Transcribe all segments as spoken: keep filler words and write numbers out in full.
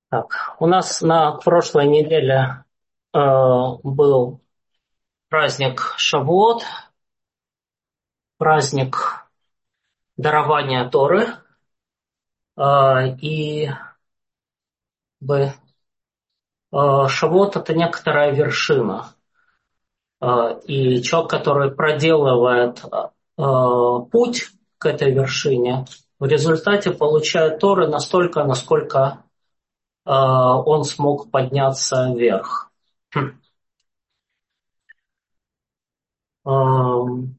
Так, у нас на прошлой неделе э, был праздник Шавуот, праздник дарования Торы, э, и бы, э, Шавуот — это некоторая вершина, э, и человек, который проделывает э, путь к этой вершине, в результате получает Торы настолько, насколько э, он смог подняться вверх. Эм,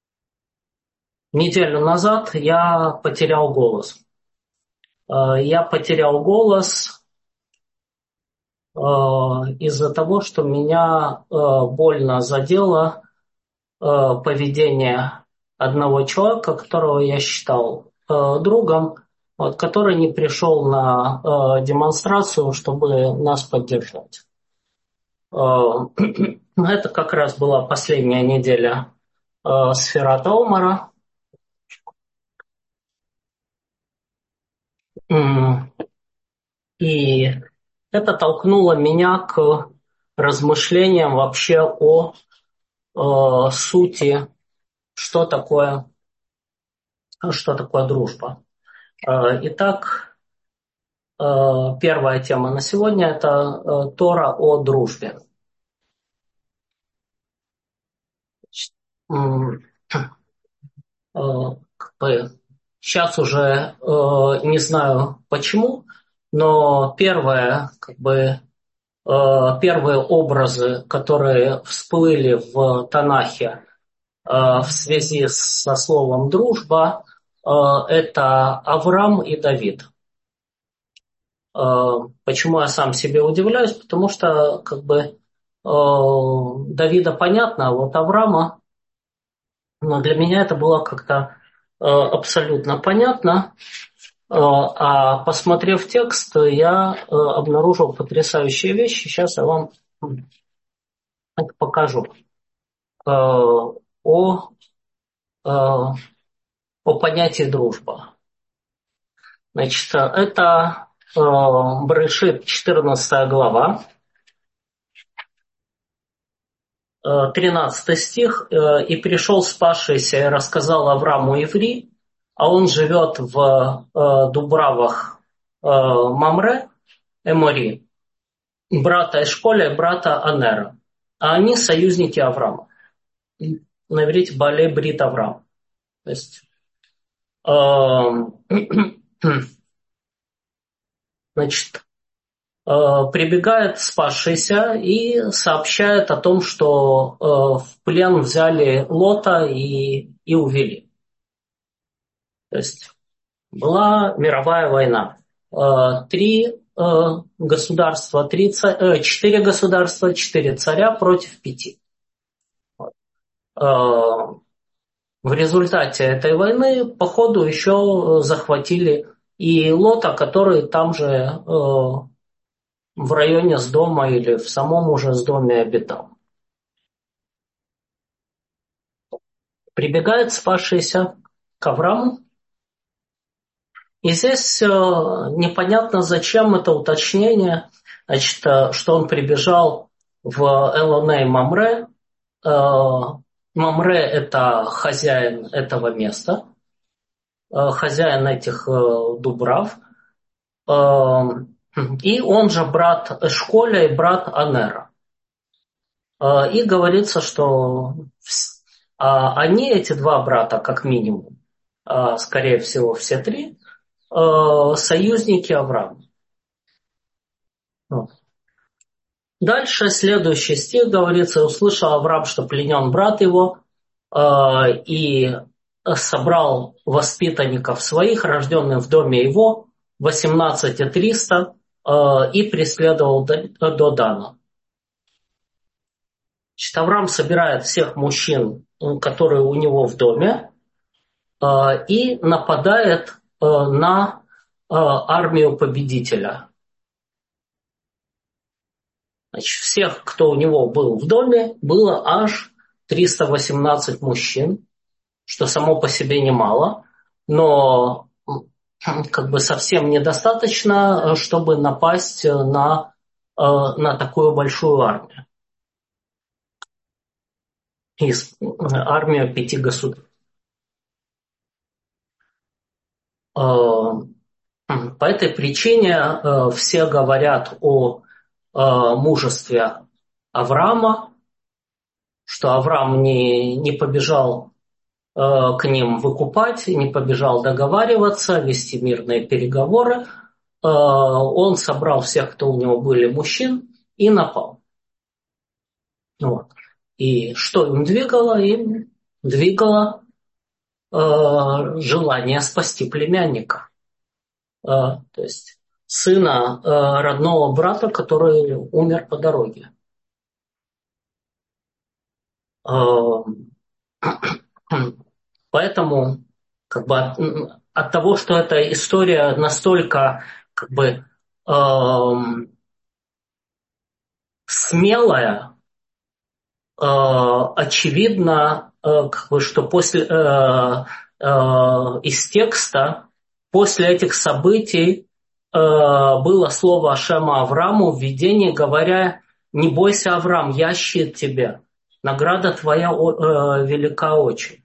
Неделю назад я потерял голос. Э, Я потерял голос э, из-за того, что меня э, больно задело э, поведение одного человека, которого я считал э, другом, вот, который не пришел на э, демонстрацию, чтобы нас поддержать. Э, Это как раз была последняя неделя э, Сферат Омара. М, И это толкнуло меня к размышлениям вообще о э, сути, что такое, что такое дружба. Э, итак, э, первая тема на сегодня — это э, Тора о дружбе. М, э, как бы сейчас уже э, не знаю почему, но первое, как бы, э, первые образы, которые всплыли в Танахе э, в связи со словом «дружба», э, это Авраам и Давид. Э, Почему я сам себе удивляюсь? Потому что как бы э, Давида понятно, а вот Авраама, но для меня это было как-то э, абсолютно понятно. Э, А посмотрев текст, я э, обнаружил потрясающие вещи. Сейчас я вам это покажу. Э, О, э, о понятии дружба. Значит, это э, Брешит, четырнадцатая глава. тринадцатый стих. «И пришел спасшийся и рассказал Аврааму Иври, а он живет в Дубравах Мамре, Эмори, брата Эшколя и брата Анера. А они союзники Авраама». На иврите Балей Брит Авраам. То есть, значит, прибегает спасшийся и сообщает о том, что в плен взяли Лота и, и увели. То есть была мировая война. Три государства, три, четыре государства, четыре царя против пяти. В результате этой войны, походу, еще захватили и Лота, который там же в районе Сдома или в самом уже Сдоме обитал. Прибегает спасшийся к Аврааму. И здесь непонятно, зачем это уточнение, значит, что он прибежал в Элоней Мамре. Мамре — это хозяин этого места, хозяин этих дубрав. И он же брат Эшколя и брат Анера. И говорится, что они, эти два брата, как минимум, скорее всего, все три, союзники Авраама. Дальше следующий стих говорится: «Услышал Авраам, что пленен брат его, и собрал воспитанников своих, рожденных в доме его, восемнадцать триста, и преследовал до Дана». Значит, Авраам собирает всех мужчин, которые у него в доме, и нападает на армию победителя. Значит, всех, кто у него был в доме, было аж триста восемнадцать мужчин, что само по себе немало, но как бы совсем недостаточно, чтобы напасть на, на такую большую армию. Из армию пяти государств. По этой причине все говорят о мужестве Авраама, что Авраам не, не побежал к ним выкупать, не побежал договариваться, вести мирные переговоры. Он собрал всех, кто у него были мужчин, и напал. Вот. И что им двигало? Им двигало э, желание спасти племянника. Э, то есть сына э, родного брата, который умер по дороге. Э, поэтому как бы от, от того, что эта история настолько как бы э, смелая, э, очевидно, э, как бы, что после э, э, из текста после этих событий э, было слово Ашема Аврааму в видении, говоря: «Не бойся, Авраам, я щит тебе, награда твоя э, велика очень».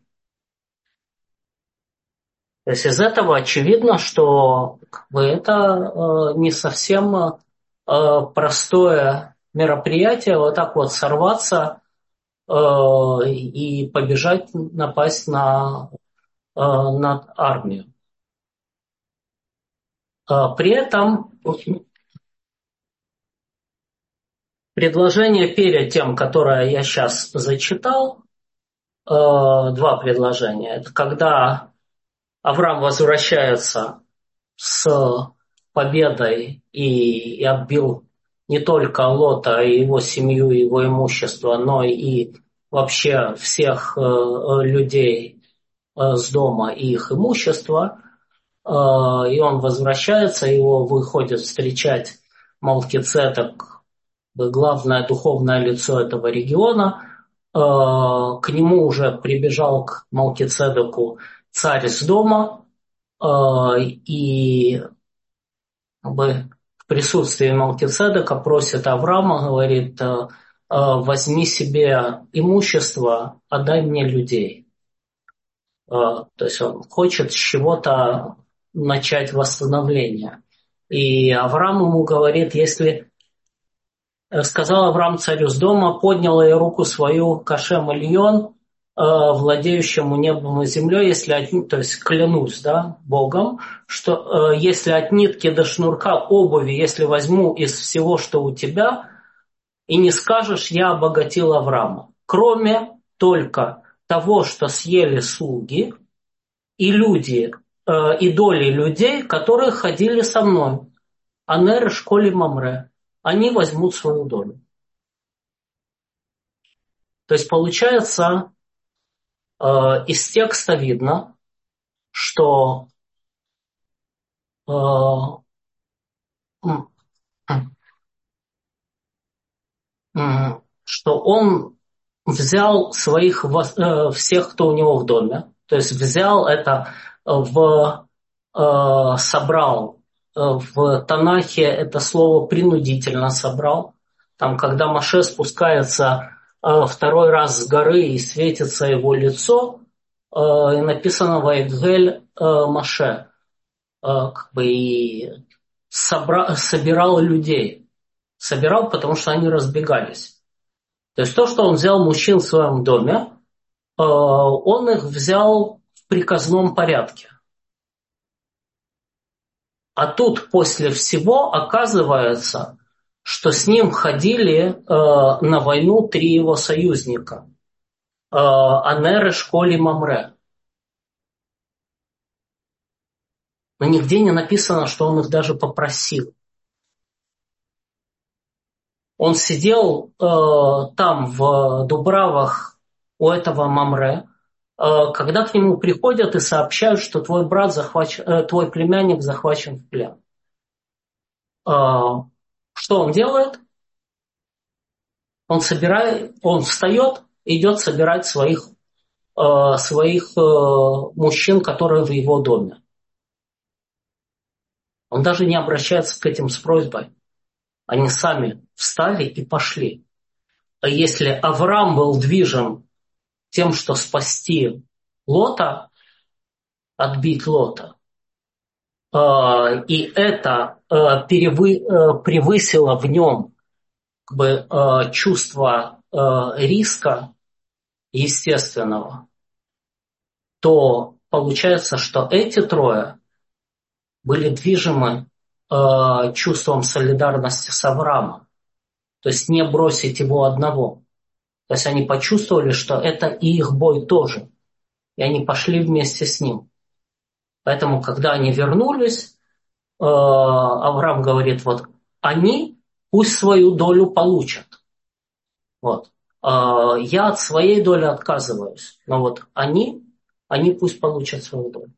То есть из этого очевидно, что как бы, это э, не совсем э, простое мероприятие, вот так вот сорваться э, и побежать напасть на, э, на армию. Э, при этом предложение перед тем, которое я сейчас зачитал, э, два предложения. Это когда Авраам возвращается с победой и, и отбил не только Лота и его семью, и его имущество, но и вообще всех э, людей э, с дома и их имущество. Э, и он возвращается, его выходит встречать Малкицедек, главное духовное лицо этого региона. Э, к нему уже прибежал к Малкицедеку царь с дома, э, и как бы в присутствии Малкицедека просит Авраама, говорит: возьми себе имущество, отдай мне людей. То есть он хочет с чего-то начать восстановление. И Авраам ему говорит: если сказал Авраам царю с дома, поднял я руку свою к Ашем Ильон, владеющему небом и землей, если от, то есть клянусь, да, Богом, что э, если от нитки до шнурка обуви, если возьму из всего, что у тебя, и не скажешь: я обогатил Авраама, кроме только того, что съели слуги и люди, э, и доли людей, которые ходили со мной, Анер, Школи, Мамре, они возьмут свою долю. То есть получается, из текста видно, что, что он взял своих, всех, кто у него в доме, то есть взял это в, собрал в Танахе, это слово принудительно собрал. Там, когда Моше спускается второй раз с горы и светится его лицо, и написано «Ваидгель Моше», как бы и собра, собирал людей. Собирал, потому что они разбегались. То есть то, что он взял мужчин в своем доме, он их взял в приказном порядке. А тут после всего оказывается, что с ним ходили на войну три его союзника. Анер, Эшколь и Мамре. Но нигде не написано, что он их даже попросил. Он сидел э, там в Дубравах у этого Мамре, э, когда к нему приходят и сообщают, что твой брат захвачен, э, твой племянник захвачен в плен. Э, что он делает? Он собирает, он встает, идет собирать своих, э, своих э, мужчин, которые в его доме. Он даже не обращается к этим с просьбой. Они сами встали и пошли. А если Авраам был движим тем, что спасти Лота, отбить Лота, э, и это э, перевы, э, превысило в нем как бы, э, чувство э, риска естественного, то получается, что эти трое были движимы э, чувством солидарности с Авраамом. То есть не бросить его одного. То есть они почувствовали, что это и их бой тоже. И они пошли вместе с ним. Поэтому, когда они вернулись, э, Авраам говорит, вот они пусть свою долю получат. Вот. Э, я от своей доли отказываюсь. Но вот они, они пусть получат свою долю.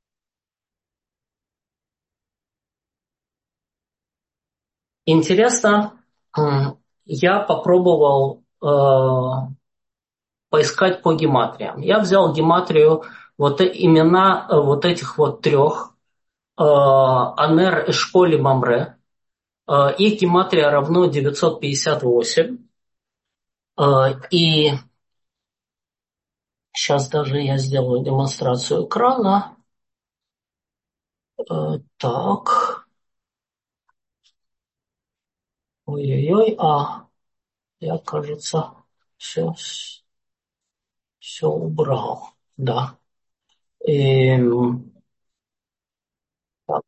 Интересно, я попробовал э, поискать по гематриям. Я взял гематрию, вот имена э, вот этих вот трех, э, Анер, Эшколь и Мамре. Э, их гематрия равно девятьсот пятьдесят восемь. Э, и сейчас даже я сделаю демонстрацию экрана. Э, так. Ой-ой-ой, а я, кажется, все, все убрал. Да. И, так.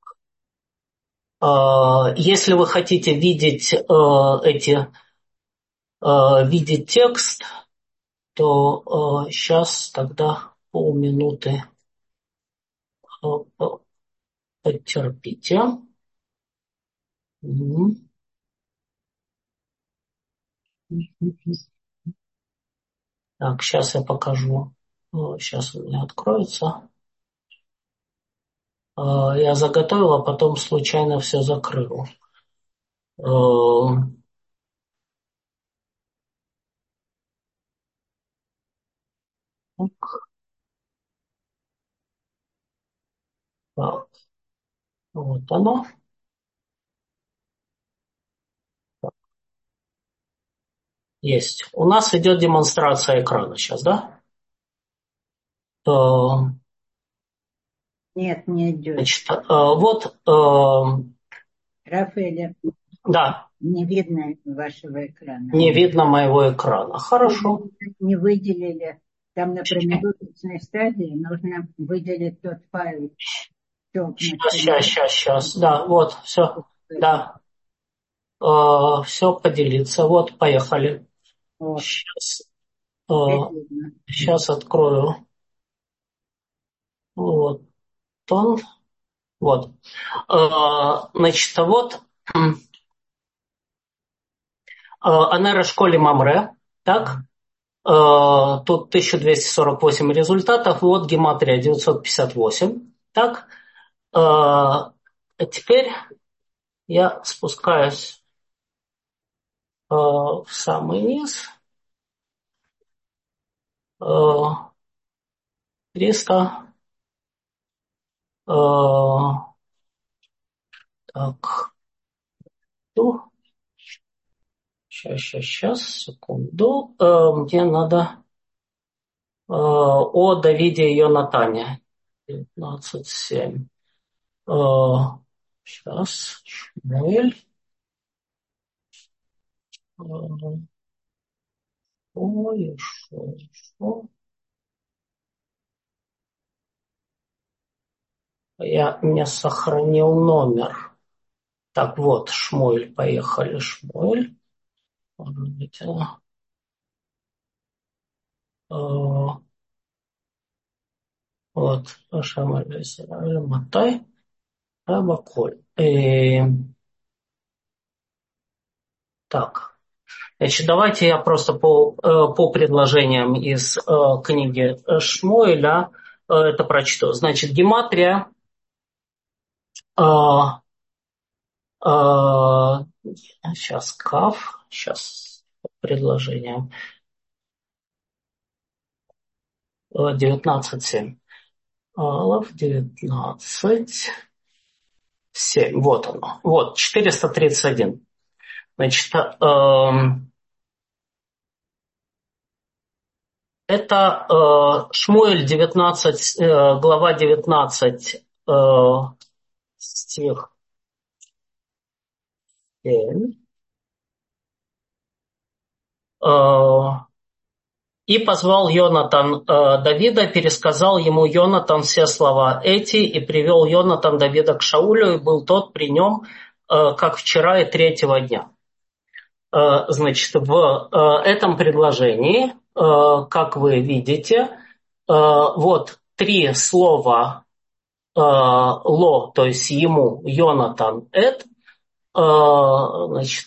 Э, если вы хотите видеть э, эти э, видеть текст, то э, сейчас тогда полминуты э, потерпите. Мгм. Так, сейчас я покажу. Сейчас у меня откроется. Э, я заготовил, а потом случайно все закрыл. Э, так, вот оно. Есть. У нас идет демонстрация экрана сейчас, да? Э, Нет, не идет. Значит, э, вот, э, Рафаэля, да, не видно вашего экрана. не видно моего экрана. Хорошо. Вы не выделили, там на промежуточной стадии нужно выделить тот файл. Сейчас, сейчас, сейчас, сейчас. Да, вот, все. Да. Э, все поделиться. Вот, поехали. Вот, Сейчас, э, видно. сейчас открою. Вот он. Вот. Э, значит, вот э, Анера школе Мамре. Так. Э, тут тысяча двести сорок восемь результатов. Вот гематрия девятьсот пятьдесят восемь. Так. Э, а теперь я спускаюсь э, в самый низ. Э, триста. Э, так. Ну, сейчас, сейчас, сейчас, секунду. Э, мне надо э, о Давиде и Йонатане. девятнадцать семь. Э, сейчас. Шмуэль. Э, ой, шо, шо. Я не сохранил номер. Так вот, Шмуэль, поехали, Шмуэль. Подождите. Э, вот, Шамаль, Израиль, Матай, Рабаколь. Э, так, значит, давайте я просто по, э, по предложениям из э, книги Шмуэля э, это прочту. Значит, гематрия э, э, сейчас каф, сейчас предложение э, девятнадцать семь. Алов девятнадцать. семь. Вот оно. Вот, четыреста тридцать один. Значит, эм, это э, Шмуэль девятнадцать, э, глава девятнадцать, э, стих семь. Э, И позвал Йонатан э, Давида, пересказал ему Йонатан все слова эти, и привел Йонатан Давида к Шаулю, и был тот при нем, э, как вчера и третьего дня. Э, значит, в э, этом предложении, э, как вы видите, э, вот три слова э, ло, то есть ему, Йонатан, эт, э, значит,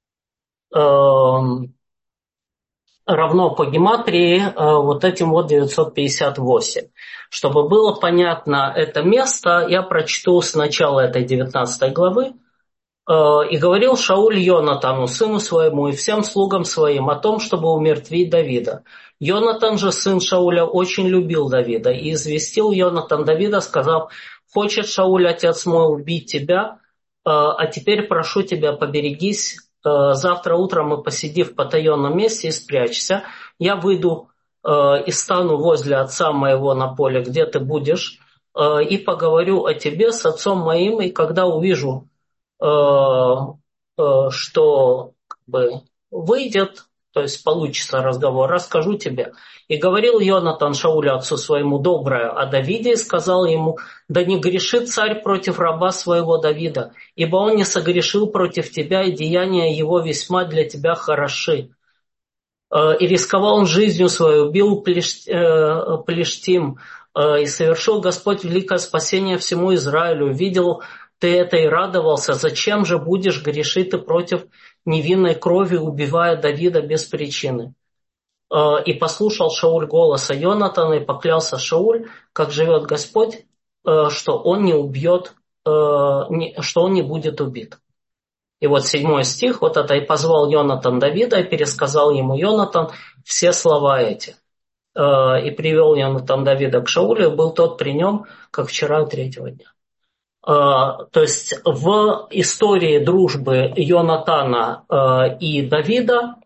э, равно по гематрии э, вот этим вот девятьсот пятьдесят восемь. Чтобы было понятно это место, я прочту с начала этой девятнадцатой главы. Э, «И говорил Шауль Йонатану, сыну своему, и всем слугам своим о том, чтобы умертвить Давида. Йонатан же, сын Шауля, очень любил Давида, и известил Йонатан Давида, сказав: хочет Шауль, отец мой, убить тебя, э, а теперь прошу тебя, поберегись. Завтра утром мы, посиди в потаенном месте и спрячься. Я выйду э, и стану возле отца моего на поле, где ты будешь, э, и поговорю о тебе с отцом моим, и когда увижу, э, э, что как бы выйдет, то есть получится разговор, расскажу тебе». И говорил Йонатан Шаулю отцу своему доброе о Давиде, и сказал ему: да не грешит царь против раба своего Давида, ибо он не согрешил против тебя, и деяния его весьма для тебя хороши. И рисковал он жизнью свою, убил Плештим, и совершил Господь великое спасение всему Израилю. Видел ты это и радовался. Зачем же будешь грешить ты против невинной крови, убивая Давида без причины? И послушал Шауль голоса Йонатана, и поклялся Шауль, как живет Господь, что он не убьет, что он не будет убит. И вот седьмой стих, вот это: «И позвал Йонатан Давида, и пересказал ему Йонатан все слова эти. И привел Йонатан Давида к Шаулю, и был тот при нем, как вчера третьего дня». То есть в истории дружбы Йонатана и Давида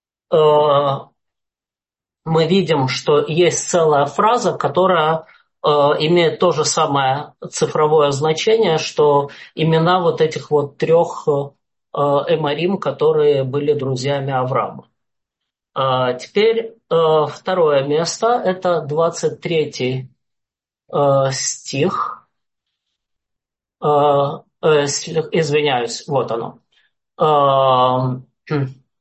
мы видим, что есть целая фраза, которая э, имеет то же самое цифровое значение, что имена вот этих вот трех э, эморим, которые были друзьями Авраама. А теперь э, второе место, это двадцать третий э, стих. Э, э, извиняюсь, вот оно. Э,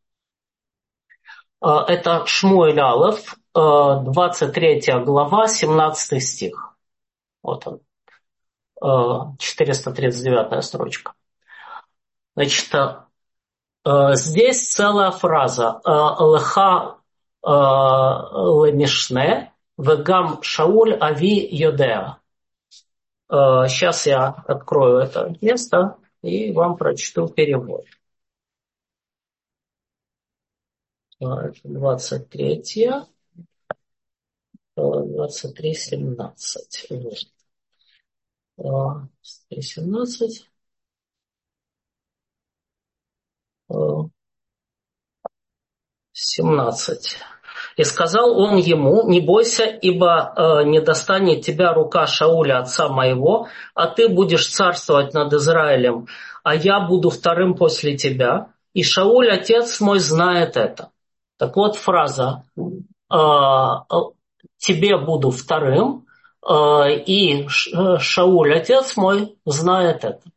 Это Шмуэль Алеф, двадцать третья глава, семнадцатый стих. Вот он, четыреста тридцать девятая строчка. Значит, здесь целая фраза. «Леха лемишне вегам Шауль ави йодеа». Сейчас я открою это место и вам прочту перевод. двадцать третья. двадцать три семнадцать. двадцать три семнадцать. семнадцать. «И сказал он ему: не бойся, ибо э, не достанет тебя рука Шауля, отца моего, а ты будешь царствовать над Израилем, а я буду вторым после тебя, и Шауль, отец мой, знает это». Так вот фраза э, «тебе буду вторым», э, и Шауль, отец мой, знает это.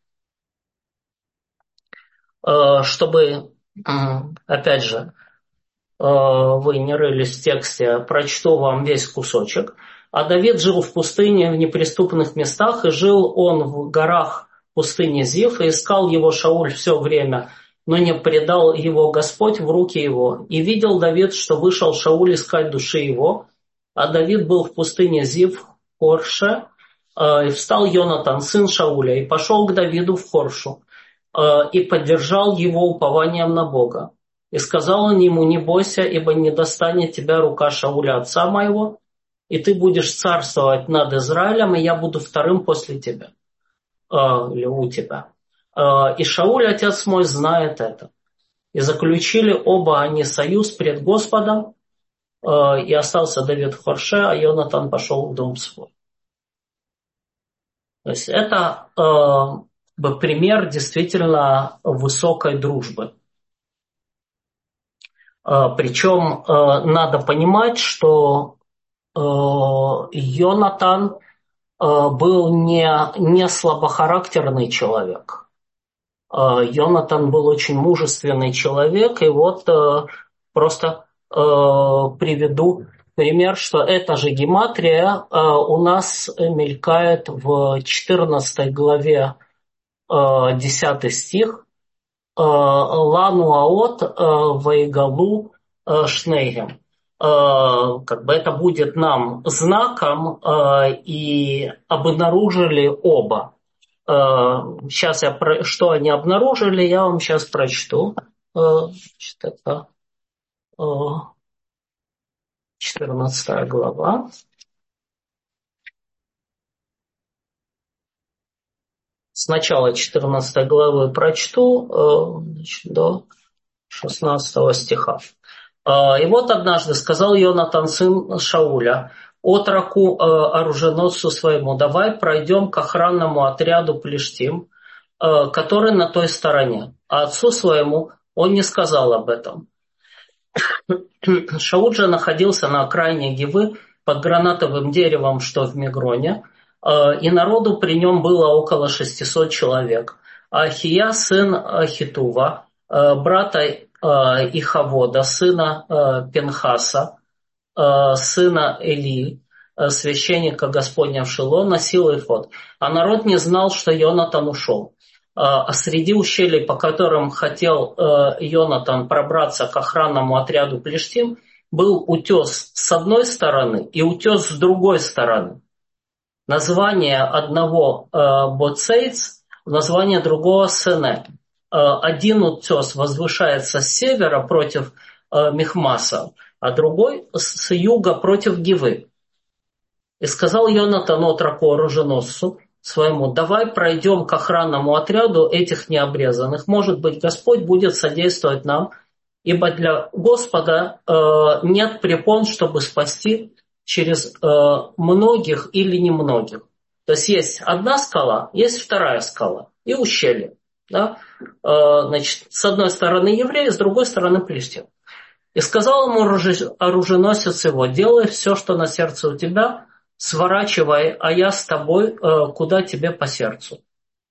Э, чтобы, э, опять же, вы не рылись в тексте, прочту вам весь кусочек. «А Давид жил в пустыне в неприступных местах, и жил он в горах пустыни Зиф, и искал его Шауль все время, но не предал его Господь в руки его. И видел Давид, что вышел Шауль искать души его, а Давид был в пустыне Зиф, в Хорше, и встал Йонатан, сын Шауля, и пошел к Давиду в Хоршу, и поддержал его упованием на Бога. И сказал он ему: не бойся, ибо не достанет тебя рука Шауля, отца моего, и ты будешь царствовать над Израилем, и я буду вторым после тебя». или у тебя. И Шауль, отец мой, знает это. И заключили оба они союз пред Господом, и остался Давид в Хорше, а Йонатан пошел в дом свой. То есть это э, пример действительно высокой дружбы. Э, причем э, надо понимать, что э, Йонатан э, был не, не слабохарактерный человек. Э, Йонатан был очень мужественный человек, и вот э, просто э, приведу пример, что эта же гематрия э, у нас мелькает в четырнадцатой главе, э, десятый стих. Э, Лану аот э, ваигалу э, шнейгем. Э, как бы это будет нам знаком, э, и обнаружили оба. Сейчас я про, что они обнаружили, я вам сейчас прочту. Значит, это четырнадцатая глава. Сначала четырнадцатой главы прочту, значит, до шестнадцатого стиха. И вот однажды сказал Йонатан, сын Шауля, отроку оруженосцу своему: давай пройдем к охранному отряду плештим, который на той стороне. А отцу своему он не сказал об этом. Шауль же находился на окраине Гивы под гранатовым деревом, что в Мигроне, и народу при нем было около шестисот человек. А Ахия, сын Ахитува, брата Ихавода, сына Пинхаса, сына Эли, священника Господня в Шило, носил эфод. А народ не знал, что Йонатан ушел. А среди ущелий, по которым хотел Йонатан пробраться к охранному отряду плештим, был утес с одной стороны и утес с другой стороны. Название одного Боцейц, название другого Сене. Один утес возвышается с севера против Михмаса, а другой с юга против Гивы. И сказал Йонатан отроку оруженосцу своему: давай пройдем к охранному отряду этих необрезанных. Может быть, Господь будет содействовать нам, ибо для Господа э, нет препон, чтобы спасти через э, многих или немногих. То есть есть одна скала, есть вторая скала и ущелье. Да? Э, значит, с одной стороны евреи, с другой стороны плештим. И сказал ему оруженосец его: делай все, что на сердце у тебя, сворачивай, а я с тобой, куда тебе по сердцу.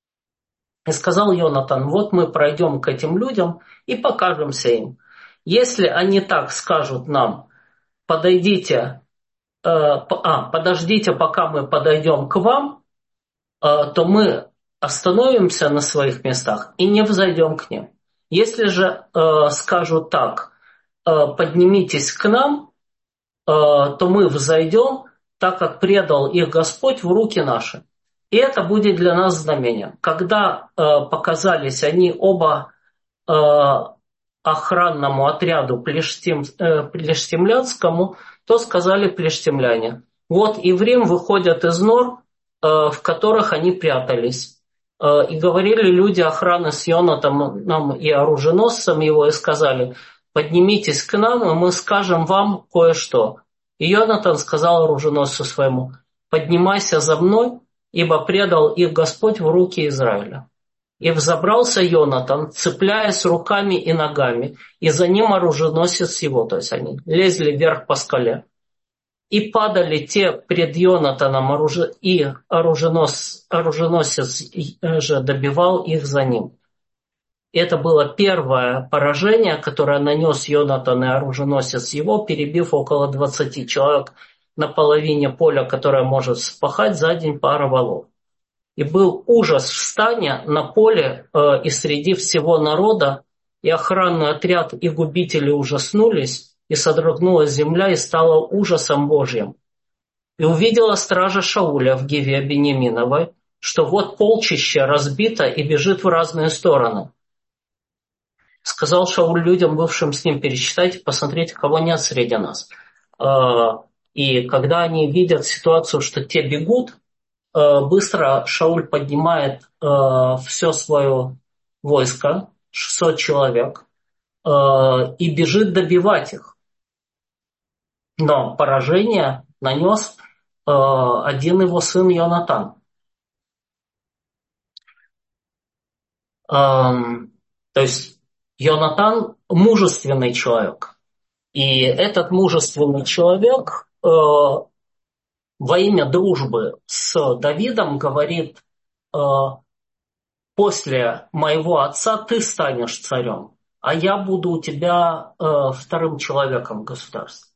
И сказал Йонатан: вот мы пройдем к этим людям и покажемся им. Если они так скажут нам: подойдите, а, подождите, пока мы подойдем к вам, то мы остановимся на своих местах и не взойдем к ним. Если же скажут так: поднимитесь к нам, то мы взойдем, так как предал их Господь в руки наши. И это будет для нас знамением. Когда э, показались они оба э, охранному отряду плештим, э, плештимлянскому, то сказали плештимляне: вот иврим выходят из нор, э, в которых они прятались. Э, и говорили люди охраны с Йонатаном и оруженосцем его, и сказали: поднимитесь к нам, и мы скажем вам кое-что. И Йонатан сказал оруженосцу своему: поднимайся за мной, ибо предал их Господь в руки Израиля. И взобрался Йонатан, цепляясь руками и ногами, и за ним оруженосец его, то есть они лезли вверх по скале. И падали те пред Йонатаном, и оруженос, оруженосец же добивал их за ним. Это было первое поражение, которое нанес Йонатан и оруженосец его, перебив около двадцати человек на половине поля, которое может спахать за день пара валов. И был ужас в стане на поле э, и среди всего народа, и охранный отряд и губители ужаснулись, и содрогнулась земля, и стала ужасом Божьим. И увидела стража Шауля в Гиве Беньяминовой, что вот полчище разбито и бежит в разные стороны. Сказал Шауль людям, бывшим с ним: пересчитайте, посмотрите, кого нет среди нас. И когда они видят ситуацию, что те бегут, быстро Шауль поднимает все свое войско, шестьсот человек, и бежит добивать их. Но поражение нанес один его сын Йонатан. То есть Йонатан мужественный человек. И этот мужественный человек э, во имя дружбы с Давидом говорит: э, после моего отца ты станешь царем, а я буду у тебя э, вторым человеком в государстве.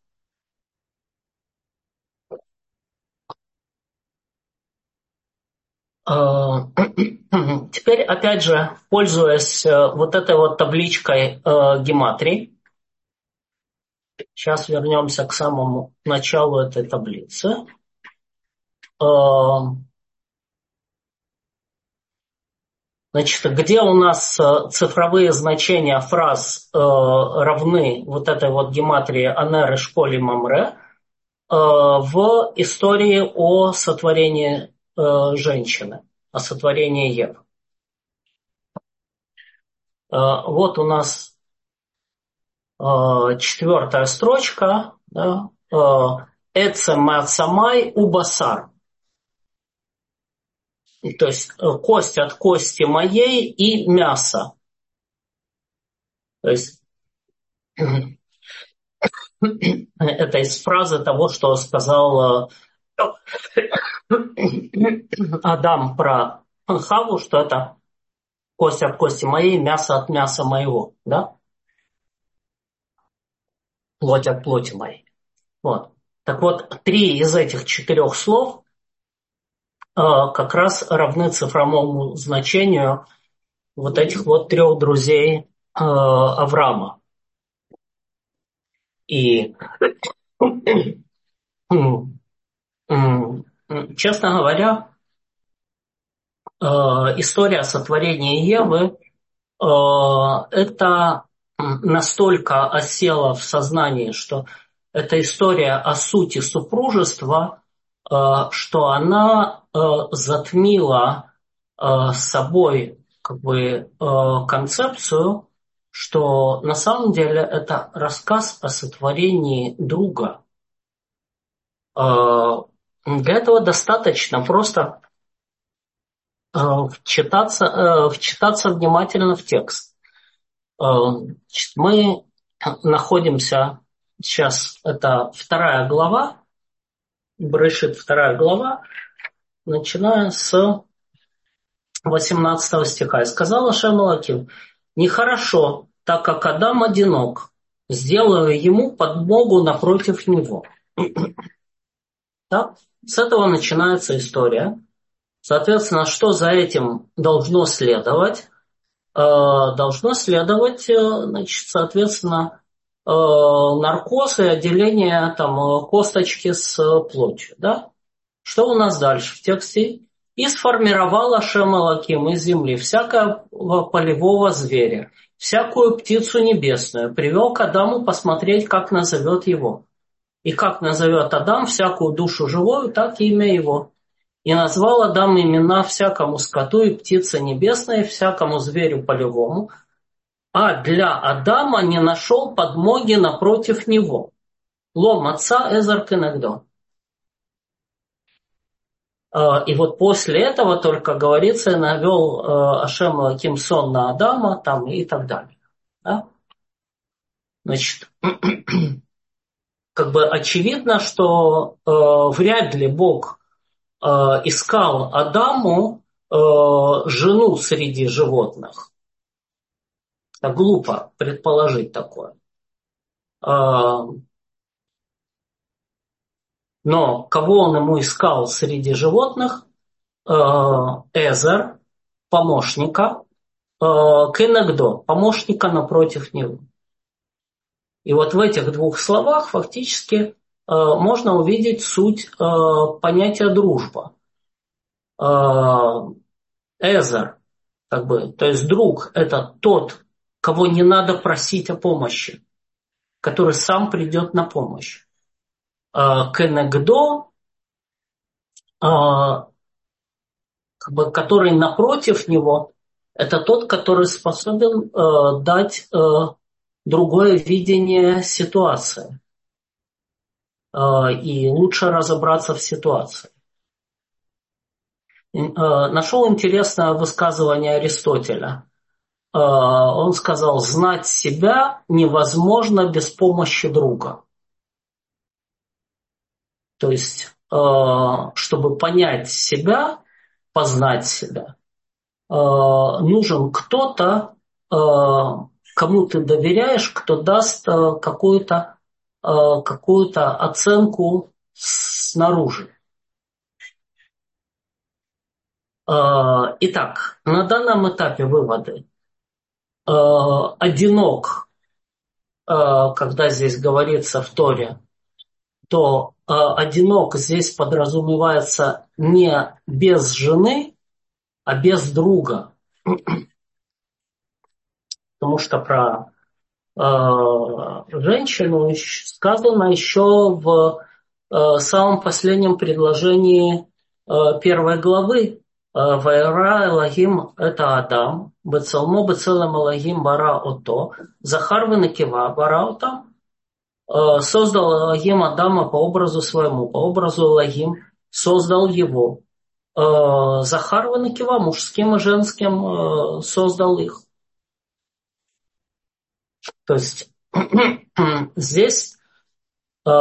Э, теперь, опять же, пользуясь э, вот этой вот табличкой э, гематрии, сейчас вернемся к самому началу этой таблицы. Значит, где у нас цифровые значения фраз равны вот этой вот гематрии Анер, Эшколь и Мамре в истории о сотворении женщины, о сотворении Евы. Вот у нас четвертая строчка. Эцем мацамай убасар. То есть кость от кости моей и мясо. То есть это из фразы того, что сказал Адам про Хаву, что это кость от кости моей, мясо от мяса моего, да? Плоть от плоти моей. Вот. Так вот, три из этих четырех слов э, как раз равны цифровому значению вот этих вот трех друзей э, Авраама. И честно говоря, э, история сотворения Евы э, это настолько осела в сознании, что это история о сути супружества, э, что она э, затмила э, собой как бы э, концепцию, что на самом деле это рассказ о сотворении друга. Э, для этого достаточно просто э, вчитаться, э, вчитаться внимательно в текст. Мы находимся сейчас, это вторая глава, Брешит, вторая глава, начиная с восемнадцатого стиха. «И сказал Ашем Элоким: нехорошо, так как Адам одинок, сделаю ему подмогу напротив него». Да? С этого начинается история. Соответственно, что за этим должно следовать? Должно следовать, значит, соответственно, наркоз и отделение там, косточки с плотью. Да? Что у нас дальше в тексте? «И сформировал Ашем Элоким из земли всякого полевого зверя, всякую птицу небесную, привел к Адаму посмотреть, как назовет его. И как назовет Адам всякую душу живую, так и имя его. И назвал Адам имена всякому скоту и птице небесной, всякому зверю полевому, а для Адама не нашел подмоги напротив него. Лом отца эзар кенегдо». И вот после этого только говорится, навел Ашем Элоким сон на Адама там, и так далее. Да? Значит, как бы очевидно, что э, вряд ли Бог э, искал Адаму э, жену среди животных. Это глупо предположить такое. Э, но кого он ему искал среди животных? Э, Эзер, помощника, э, Кенегдо, помощника напротив него. И вот в этих двух словах фактически э, можно увидеть суть э, понятия дружба. Э, Эзер, как бы, то есть друг, это тот, кого не надо просить о помощи, который сам придет на помощь. Э, Кенегдо, э, как бы, который напротив него, это тот, который способен э, дать э, другое видение ситуации э, и лучше разобраться в ситуации. Э, нашел интересное высказывание Аристотеля. Э, он сказал: знать себя невозможно без помощи друга. То есть, э, чтобы понять себя, познать себя, э, нужен кто-то, э, кому ты доверяешь, кто даст э, какую-то э, какую-то оценку снаружи. Э, итак, на данном этапе выводы. Э, одинок, э, когда здесь говорится в Торе, то э, одинок здесь подразумевается не без жены, а без друга. Потому что про э, женщину сказано еще в э, самом последнем предложении э, первой главы. Ваера Элогим — это Адам, Бецалмо Бецалем Элогим бара ото, Захар венекева бара ото, создал Элогим Адама по образу своему, по образу Элогим создал его. Захар венекева, мужским и женским создал их. То есть здесь э,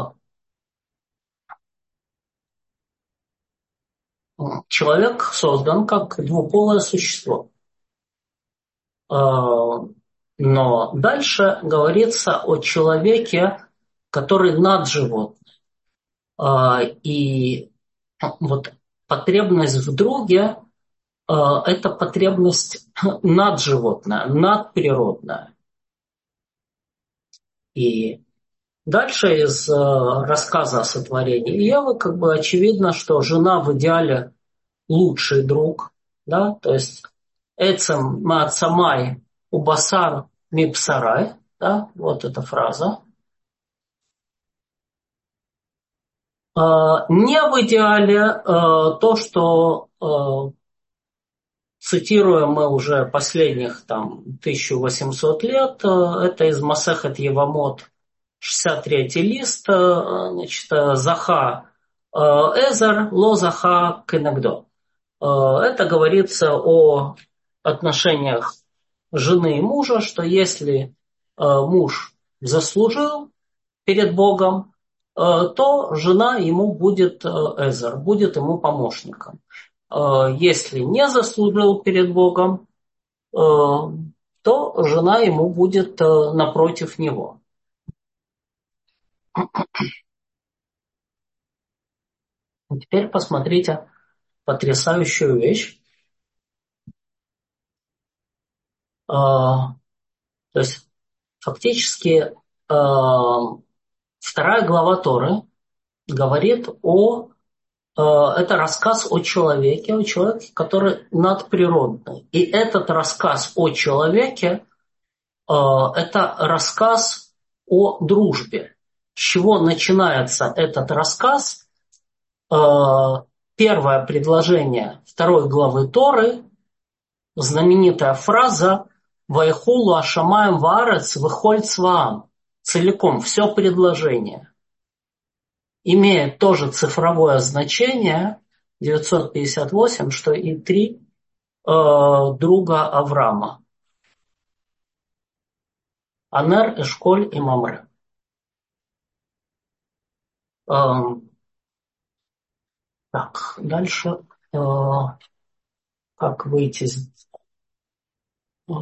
человек создан как двуполое существо. Э, но дальше говорится о человеке, который над животным. Э, и вот потребность в друге э, – это потребность надживотная, надприродная. И дальше из э, рассказа о сотворении Евы как бы очевидно, что жена в идеале лучший друг, да, то есть «Эцем маацамай убасар мипсарай», да, вот эта фраза. Э, не в идеале э, то, что э, цитируем мы уже последних там тысячу восемьсот лет, э, это из Масехет Евамот, шестьдесят третий лист, значит, Заха Эзер, Ло Заха Кенегдо. Это говорится о отношениях жены и мужа, что если муж заслужил перед Богом, то жена ему будет Эзер, будет ему помощником. Если не заслужил перед Богом, то жена ему будет напротив него. Теперь посмотрите потрясающую вещь. То есть фактически вторая глава Торы говорит о... Это рассказ о человеке, о человеке, который надприродный. И этот рассказ о человеке – это рассказ о дружбе. С чего начинается этот рассказ? Первое предложение второй главы Торы, знаменитая фраза «Вайхулу ашамаем ваарец вихоль цваам», целиком, все предложение, имеет тоже цифровое значение девятьсот пятьдесят восемь, что и три э, друга Авраама. Анер, Эшколь и Мамре. Э, так, дальше. Э, как выйти из... Э,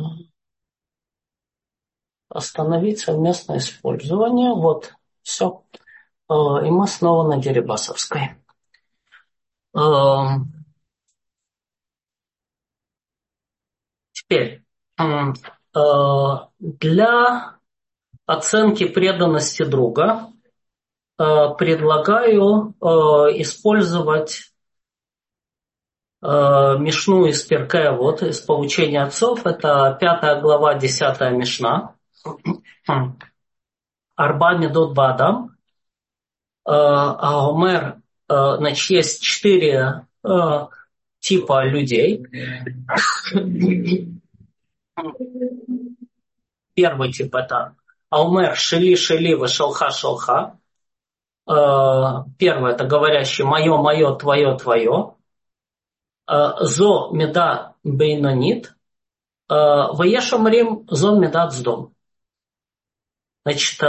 остановить совместное использование. Вот, все. Э, и мы снова на Дерибасовской. Э, теперь, э, для оценки преданности друга предлагаю использовать Мишну из Перкея Авот, из Поучения отцов. Это пятая глава, десятая Мишна. Арба медот баадам. Аомер, значит, есть четыре типа людей. Первый тип это Аумер Шили Шили Вашалха Шалха. Первое это говорящий мое, мое, твое, твое. Зо меда бейнонит. Ваешамрим зо меда цдом. Значит,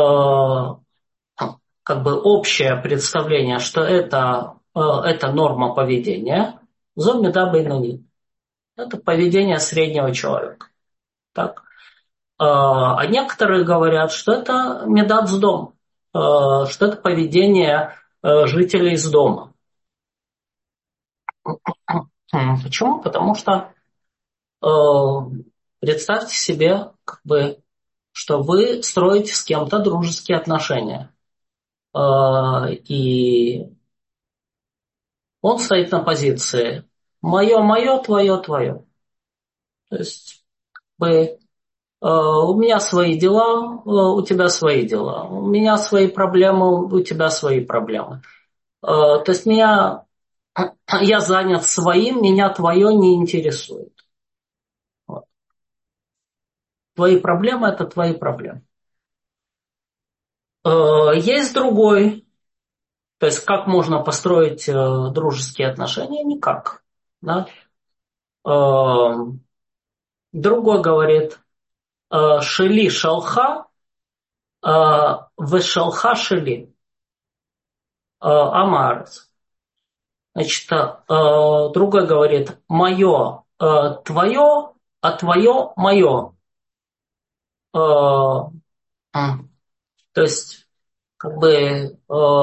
как бы общее представление, что это, это норма поведения. Зо меда бейнонит. Это поведение среднего человека. Так. А некоторые говорят, что это медат с дом, что это поведение жителей из дома. Почему? Потому что представьте себе, как бы, что вы строите с кем-то дружеские отношения. И он стоит на позиции мое, мое, твое, твое. То есть как бы, у меня свои дела, у тебя свои дела. У меня свои проблемы, у тебя свои проблемы. То есть меня, я занят своим, меня твое не интересует. Вот. Твои проблемы – это твои проблемы. Есть другой. То есть как можно построить дружеские отношения? Никак. Да? Другой говорит шели шалха, вешалха шели. Амарец. Значит, другой говорит, мое твое, а твое мое. То есть, как бы,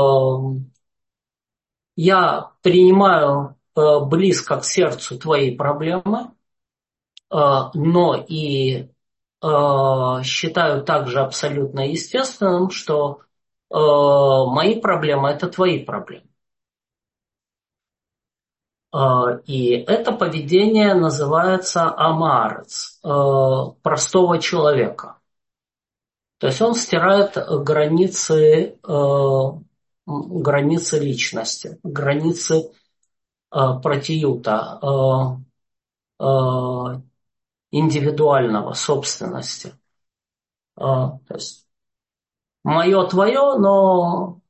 я принимаю близко к сердцу твои проблемы, но и считаю также абсолютно естественным, что мои проблемы – это твои проблемы. И это поведение называется амарец, простого человека. То есть он стирает границы, границы личности, границы протиюта, индивидуального, собственности. То есть мое твое, но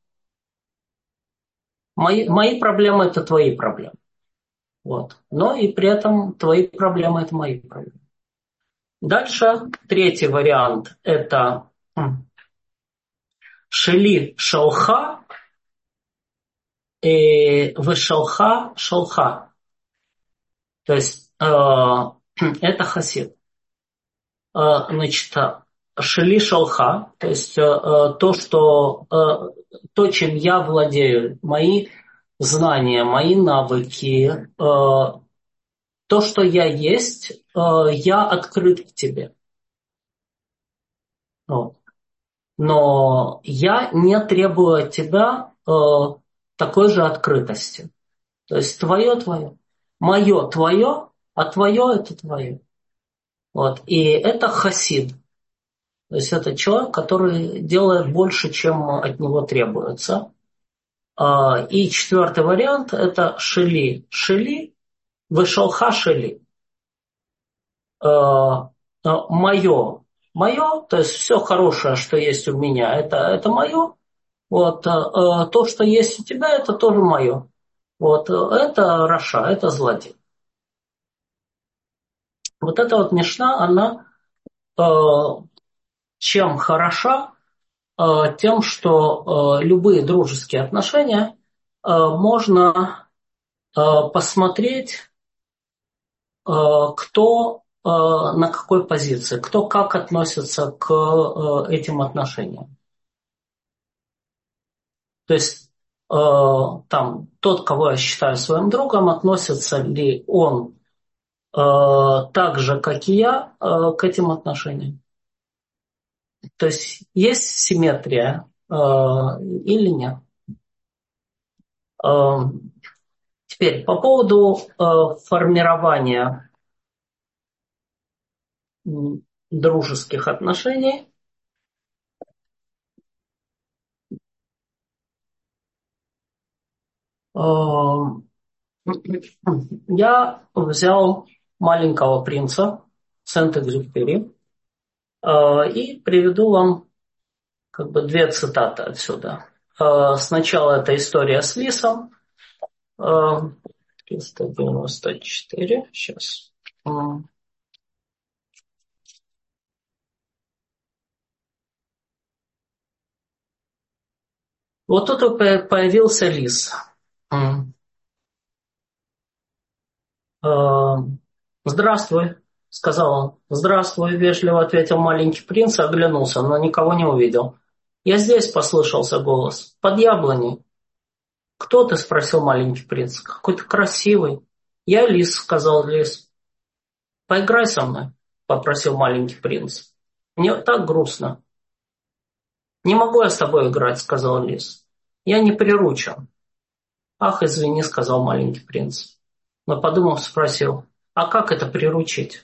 мои, мои проблемы – это твои проблемы. Вот. Но и при этом твои проблемы – это мои проблемы. Дальше третий вариант – это шели шалха и вешалха шалха. То есть э, это хасид. Э, значит, шели шалха, то есть э, то, что, э, то, чем я владею, мои знания, мои навыки, э, то, что я есть, э, я открыт к тебе. Вот. Но я не требую от тебя э, такой же открытости. То есть твое твое, мое твое, а твое это твое. Вот. И это хасид. То есть это человек, который делает больше, чем от него требуется. Э, и четвертый вариант это шели. Шели, вышалха шели. Э, мое. Мое, то есть все хорошее, что есть у меня, это, это мое. Вот, э, то, что есть у тебя, это тоже мое. Вот, это Раша, это злодей. Вот эта вот Мишна, она э, чем хороша? Э, тем, что э, любые дружеские отношения э, можно э, посмотреть, э, кто э, на какой позиции, кто как относится к э, этим отношениям. То есть э, там тот, кого я считаю своим другом, относится ли он э, так же, как и я, э, к этим отношениям. То есть есть симметрия э, или нет. Э, теперь по поводу э, формирования м, дружеских отношений. Э, Я взял «Маленького принца» Сент-Экзюпери э, и приведу вам как бы две цитаты отсюда. Э, сначала это история с лисом. Э, триста девяносто четыре. Сейчас. М. Вот тут и по- появился лис. М. Э, «Здравствуй», — сказал он. «Здравствуй», — вежливо ответил маленький принц и оглянулся, но никого не увидел. «Я здесь», — послышался голос. «Под яблоней». «Кто ты?» — спросил маленький принц. «Какой-то красивый». «Я лис», — сказал лис. «Поиграй со мной», — попросил маленький принц. «Мне так грустно». «Не могу я с тобой играть», — сказал лис. «Я не приручен». «Ах, извини», — сказал маленький принц. Но, подумав, спросил: «А как это приручить?»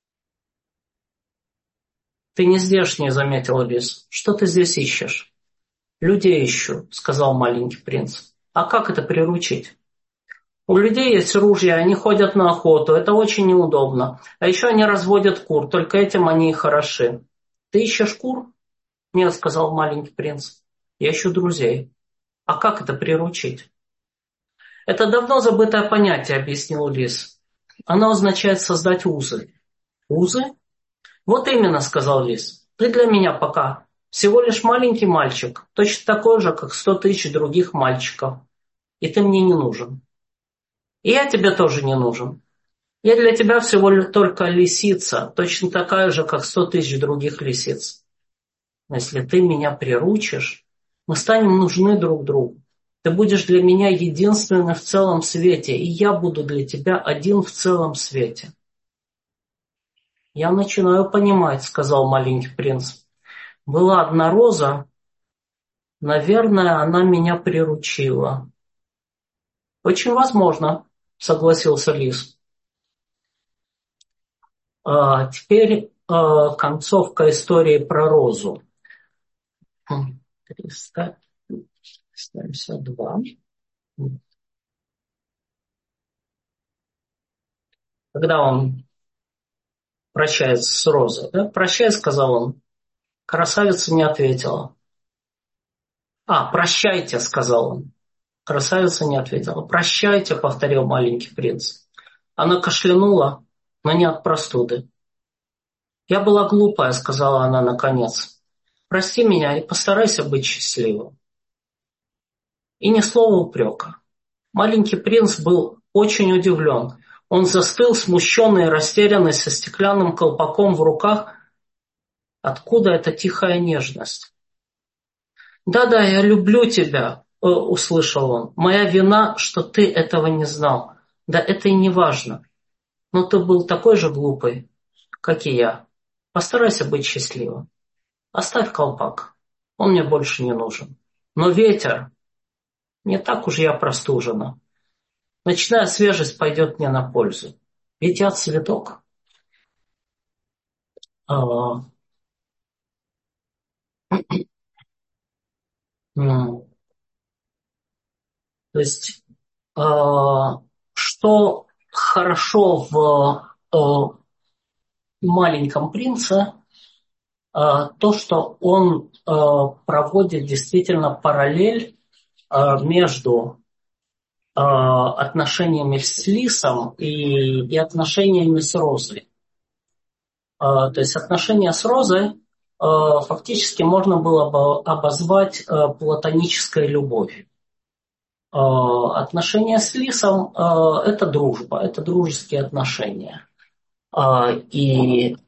«Ты не здешний», — заметил лис. «Что ты здесь ищешь?» «Людей ищу», — сказал маленький принц. «А как это приручить?» «У людей есть ружья, они ходят на охоту, это очень неудобно. А еще они разводят кур, только этим они и хороши». «Ты ищешь кур?» «Нет», — сказал маленький принц. «Я ищу друзей». «А как это приручить?» «Это давно забытое понятие», — объяснил лис. «Оно означает создать узы». «Узы?» «Вот именно», — сказал лис. «Ты для меня пока всего лишь маленький мальчик, точно такой же, как сто тысяч других мальчиков. И ты мне не нужен. И я тебе тоже не нужен. Я для тебя всего лишь только лисица, точно такая же, как сто тысяч других лисиц. Но если ты меня приручишь, мы станем нужны друг другу. Ты будешь для меня единственный в целом свете, и я буду для тебя один в целом свете». «Я начинаю понимать», — сказал маленький принц. «Была одна роза, наверное, она меня приручила». «Очень возможно», — согласился лис. А теперь а, концовка истории про розу. триста семьдесят два. Когда он прощается с розой, да? «Прощай», — сказал он. Красавица не ответила. «А, прощайте», — сказал он. Красавица не ответила. «Прощайте», — повторил маленький принц. Она кашлянула, но не от простуды. «Я была глупая», — сказала она наконец. «Прости меня и постарайся быть счастливым». И ни слова упрека. Маленький принц был очень удивлен. Он застыл, смущенный и растерянный, со стеклянным колпаком в руках. Откуда эта тихая нежность? «Да-да, я люблю тебя», — э, услышал он. «Моя вина, что ты этого не знал. Да это и не важно. Но ты был такой же глупый, как и я. Постарайся быть счастливым. Оставь колпак. Он мне больше не нужен. Но ветер, не так уж я простужена. Ночная свежесть пойдет мне на пользу. Ведь я цветок». А, м, то есть, а, что хорошо в а, «Маленьком принце», а, то, что он а, проводит действительно параллель а, между а, отношениями с Лисом и, и отношениями с Розой. А, то есть отношения с Розой а, фактически можно было бы обозвать а, платонической любовью. А, отношения с Лисом а, это дружба, это дружеские отношения. А, и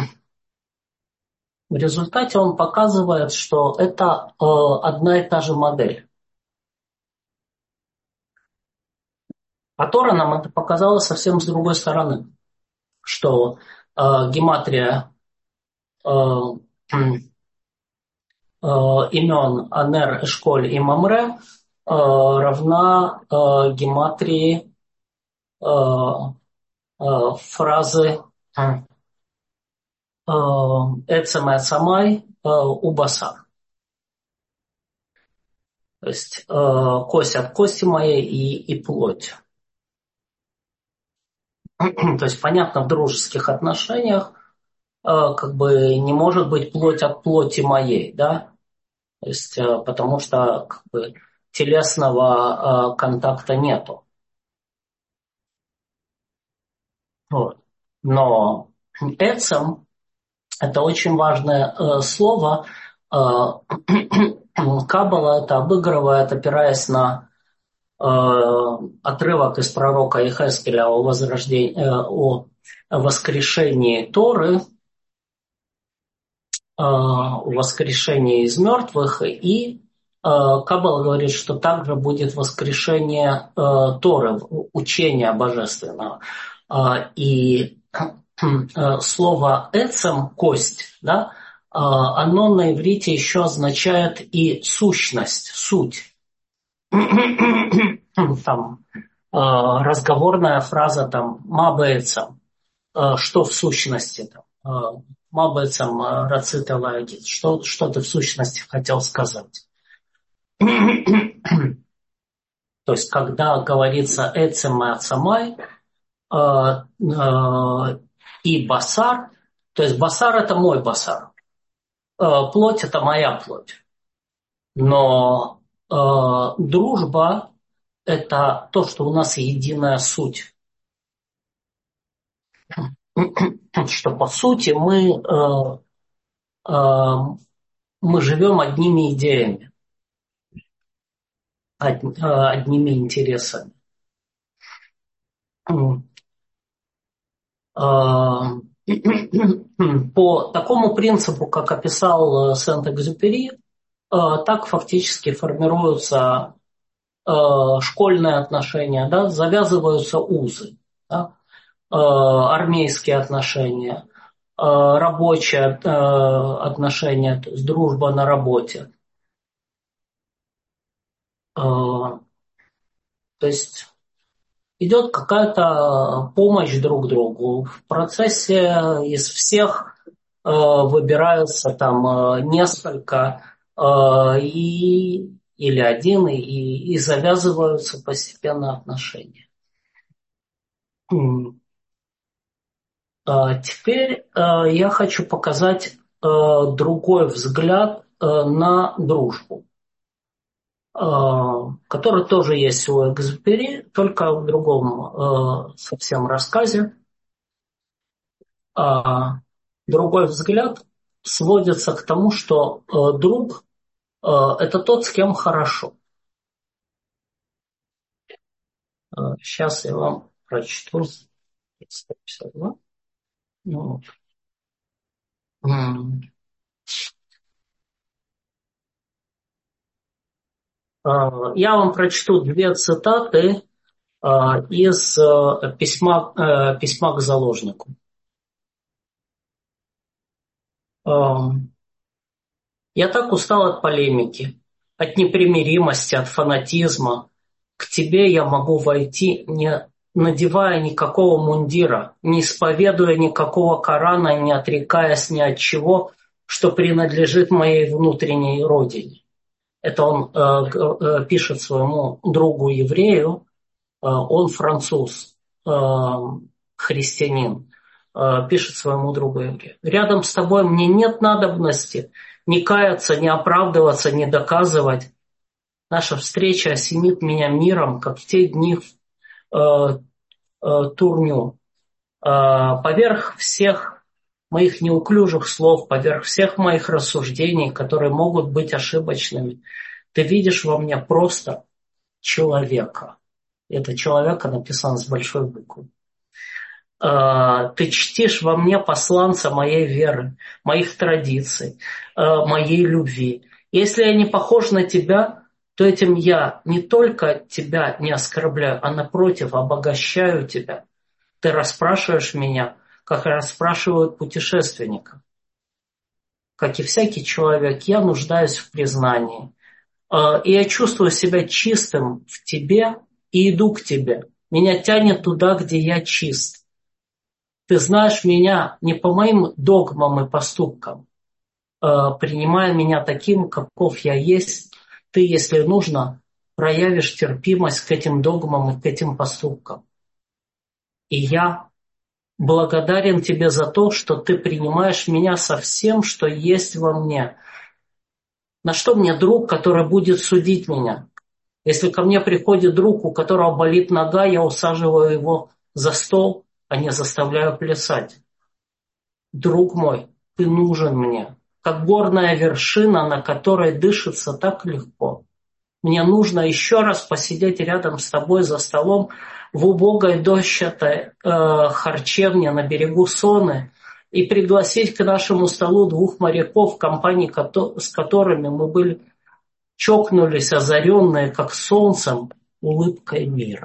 в результате он показывает, что это э, одна и та же модель. А Тора нам это показала совсем с другой стороны, что э, гематрия э, э, имен Анер, Эшколь и Мамре э, равна э, гематрии э, э, фразы э, Эцем и Ацамай э, Убасар. То есть э, кость от кости моей и, и плоть. То есть, понятно, в дружеских отношениях как бы не может быть плоть от плоти моей, да, то есть, потому что как бы телесного контакта нету. Вот. Но эцем — это очень важное э, слово. Э, Каббала это обыгрывает, опираясь на э, отрывок из пророка Йехескеля о возрождении, э, о воскрешении Торы, э, о воскрешении из мертвых, и э, Каббала говорит, что также будет воскрешение э, Торы, учения божественного. Э, и слово «эцем» – «кость», да, оно на иврите еще означает и сущность, суть. Там разговорная фраза там «ма бэцем», что в сущности там, «ма бэцем рацит элайгит», что, что ты в сущности хотел сказать. То есть, когда говорится «эцем» и «ацамай», и басар, то есть басар — это мой басар, плоть — это моя плоть. Но э, дружба — это то, что у нас единая суть. Что по сути мы, э, э, мы живем одними идеями, од, э, одними интересами. По такому принципу, как описал Сент-Экзюпери, так фактически формируются школьные отношения, да, завязываются узы, да, армейские отношения, рабочие отношения, то есть дружба на работе. То есть идет какая-то помощь друг другу. В процессе из всех э, выбираются там э, несколько э, и, или один, и, и завязываются постепенно отношения. А теперь э, я хочу показать э, другой взгляд э, на дружбу, который тоже есть у Экзюпери, только в другом э, совсем рассказе. А другой взгляд сводится к тому, что э, друг э, это тот, с кем хорошо. Э, сейчас я вам прочту. сто пятьдесят два. Ну, м. Э, я вам прочту две цитаты э, из э, письма, э, письма к заложнику. Э, Я так устал от полемики, от непримиримости, от фанатизма. К тебе я могу войти, не надевая никакого мундира, не исповедуя никакого Корана, не отрекаясь ни от чего, что принадлежит моей внутренней родине. Это он э, э, пишет своему другу еврею, э, он француз, э, христианин, э, пишет своему другу еврею. Рядом с тобой мне нет надобности не каяться, не оправдываться, не доказывать. Наша встреча осенит меня миром, как в те дни в э, э, Турню. Э, поверх всех моих неуклюжих слов, поверх всех моих рассуждений, которые могут быть ошибочными, ты видишь во мне просто человека. Это человека написано с большой буквы. Ты чтишь во мне посланца моей веры, моих традиций, моей любви. Если я не похож на тебя, то этим я не только тебя не оскорбляю, а напротив обогащаю тебя. Ты расспрашиваешь меня, как расспрашивают путешественника. Как и всякий человек, я нуждаюсь в признании. И я чувствую себя чистым в тебе и иду к тебе. Меня тянет туда, где я чист. Ты знаешь меня не по моим догмам и поступкам, принимая меня таким, каков я есть, ты, если нужно, проявишь терпимость к этим догмам и к этим поступкам. И я благодарен тебе за то, что ты принимаешь меня со всем, что есть во мне. На что мне друг, который будет судить меня? Если ко мне приходит друг, у которого болит нога, я усаживаю его за стол, а не заставляю плясать. Друг мой, ты нужен мне, как горная вершина, на которой дышится так легко. Мне нужно еще раз посидеть рядом с тобой за столом в убогой дощатой э, харчевне на берегу Соны и пригласить к нашему столу двух моряков, в компании с которыми мы были чокнулись, озаренные, как солнцем, улыбкой мира.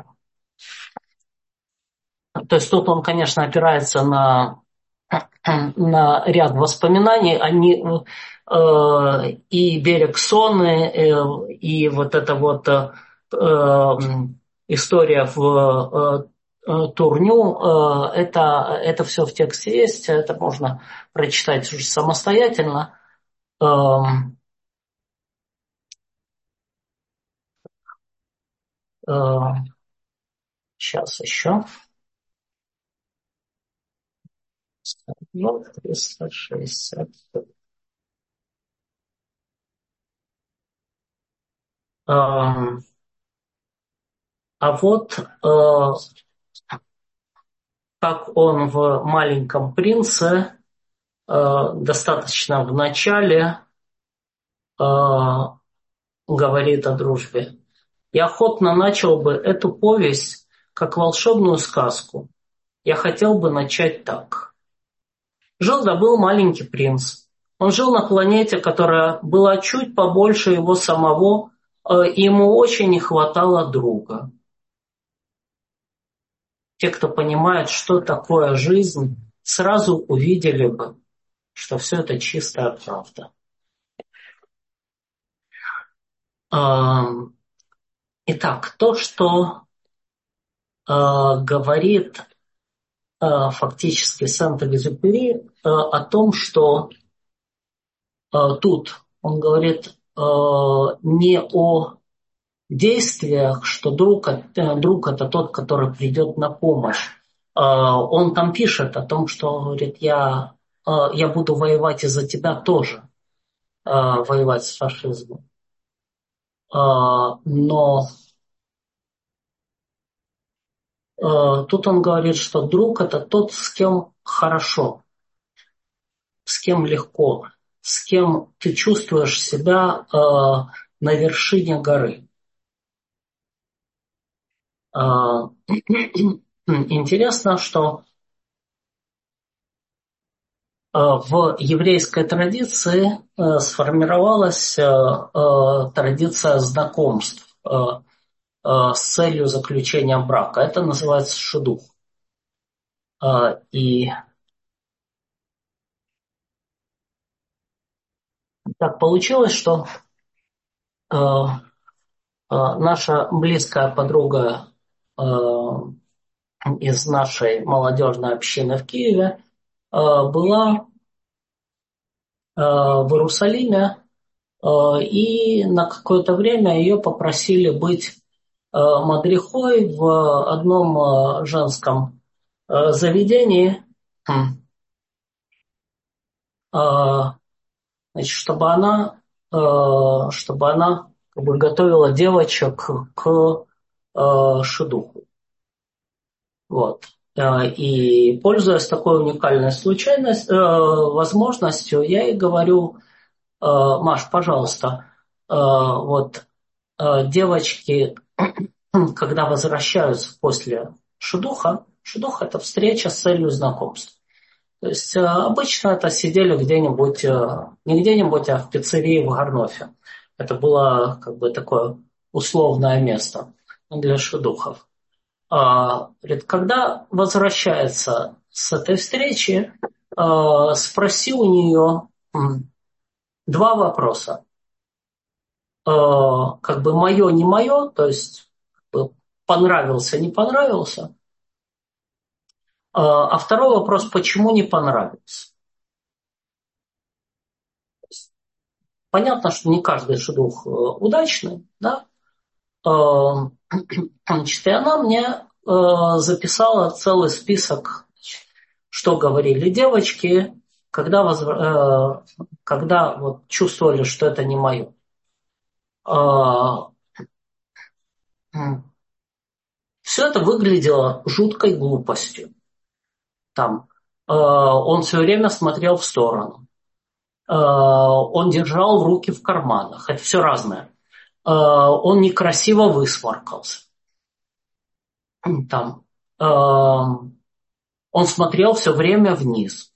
То есть тут он, конечно, опирается на, на ряд воспоминаний. Они, э, и берег Соны, э, и вот эта вот э, история в э, Турню, э, это, это все в тексте есть, это можно прочитать уже самостоятельно. Э, э, сейчас еще. Ну, триста шестьдесят. А, а вот э, как он в «Маленьком принце» э, достаточно в начале э, говорит о дружбе. Я охотно начал бы эту повесть как волшебную сказку. Я хотел бы начать так. Жил да был маленький принц. Он жил на планете, которая была чуть побольше его самого, э, и ему очень не хватало друга. Те, кто понимает, что такое жизнь, сразу увидели бы, что все это чистая правда. Итак, то, что э, говорит э, фактически Сент-Экзюпери э, о том, что э, тут он говорит э, не о действиях, что друг, э, друг это тот, который придет на помощь. Э, он там пишет о том, что говорит, я, э, я буду воевать из-за тебя тоже, э, воевать с фашизмом. Э, но э, тут он говорит, что друг это тот, с кем хорошо, с кем легко, с кем ты чувствуешь себя э, на вершине горы. Э, интересно, что э, в еврейской традиции э, сформировалась э, э, традиция знакомств э, э, с целью заключения брака. Это называется шидух. Э, и так получилось, что э, э, наша близкая подруга э, из нашей молодежной общины в Киеве э, была э, в Иерусалиме, э, и на какое-то время ее попросили быть э, мадрихой в одном э, женском э, заведении, Хм. э, значит, чтобы она, э, чтобы она как бы готовила девочек к э, шидуху. Вот. Э, И пользуясь такой уникальной случайностью, э, возможностью, я ей говорю, э, Маш, пожалуйста, э, вот э, девочки, когда возвращаются после шидуха, шидух – это встреча с целью знакомства. То есть э, обычно это сидели где-нибудь, э, не где-нибудь, а в пиццерии в Гарнофе. Это было как бы такое условное место для шидухов. А, говорит, когда возвращается с этой встречи, а, спроси у нее м, два вопроса. А, как бы мое, не мое, то есть как бы понравился, не понравился. А, а второй вопрос, почему не понравился. Понятно, что не каждый шедух э, удачный, да. А, значит, и она мне э, записала целый список что говорили девочки, когда, возра- э, когда вот чувствовали, что это не мое. Все это выглядело жуткой глупостью. Там, э, он все время смотрел в сторону. Э, он держал руки в карманах. Это все разное. Э, он некрасиво высморкался. Там, э, он смотрел все время вниз.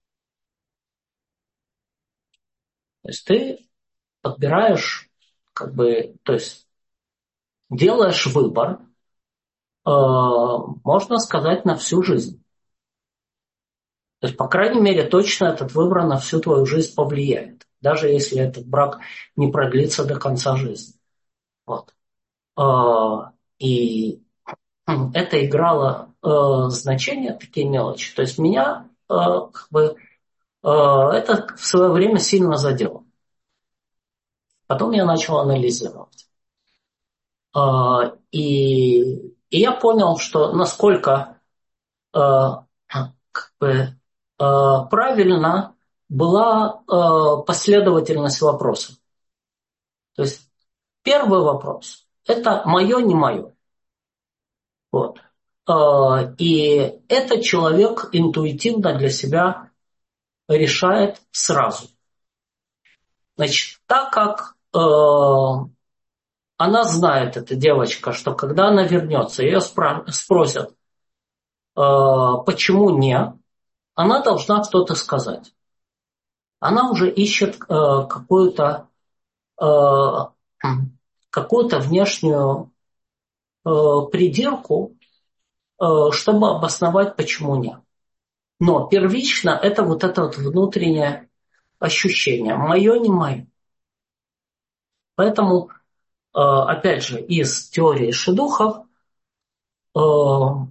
То есть ты подбираешь, как бы, то есть делаешь выбор, э, можно сказать, на всю жизнь. То есть, по крайней мере, точно этот выбор на всю твою жизнь повлияет, даже если этот брак не продлится до конца жизни. Вот. Э, И это играло э, значение, такие мелочи. То есть меня э, как бы, э, это в свое время сильно задело. Потом я начал анализировать. Э, и, и я понял, что насколько э, как бы, э, правильно была э, последовательность вопросов. То есть первый вопрос – это мое, не мое. Вот. Э, И этот человек интуитивно для себя решает сразу. Значит, так как э, она знает, эта девочка, что когда она вернется, ее спра- спросят, э, почему не, она должна что-то сказать. Она уже ищет э, какую-то э, какую-то внешнюю э, придирку, э, чтобы обосновать, почему нет. Но первично это вот это вот внутреннее ощущение. Мое, не мое. Поэтому, э, опять же, из теории шедухов э,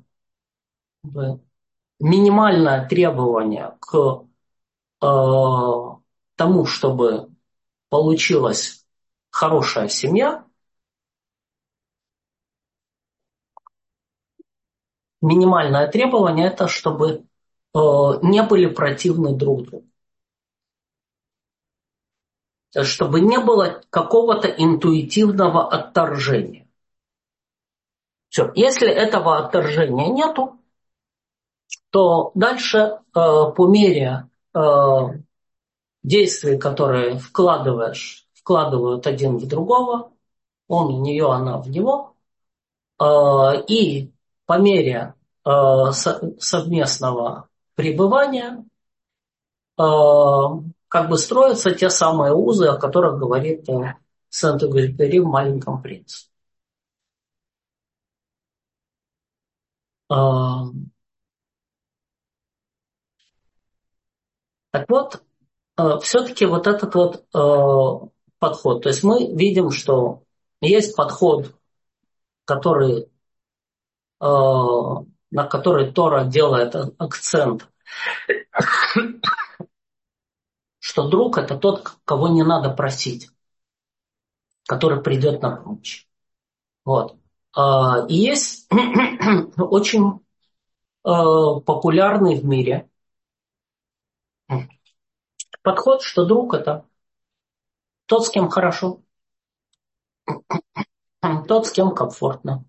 минимальное требование к э, тому, чтобы получилась хорошая семья, минимальное требование это, чтобы э, не были противны друг другу. То есть, чтобы не было какого-то интуитивного отторжения. Все. Если этого отторжения нету, то дальше э, по мере э, действий, которые вкладываешь, вкладывают один в другого, он в нее, она в него, э, и по мере э, со- совместного пребывания э, как бы строятся те самые узы, о которых говорит э, Сент-Экзюпери в «Маленьком принце». Э, так вот, э, все-таки вот этот вот э, подход, то есть мы видим, что есть подход, который, э, на который Тора делает акцент, что друг это тот, кого не надо просить, который придет на помощь. Вот. Э, и есть очень э, популярный в мире подход, что друг это тот, с кем хорошо, тот, с кем комфортно.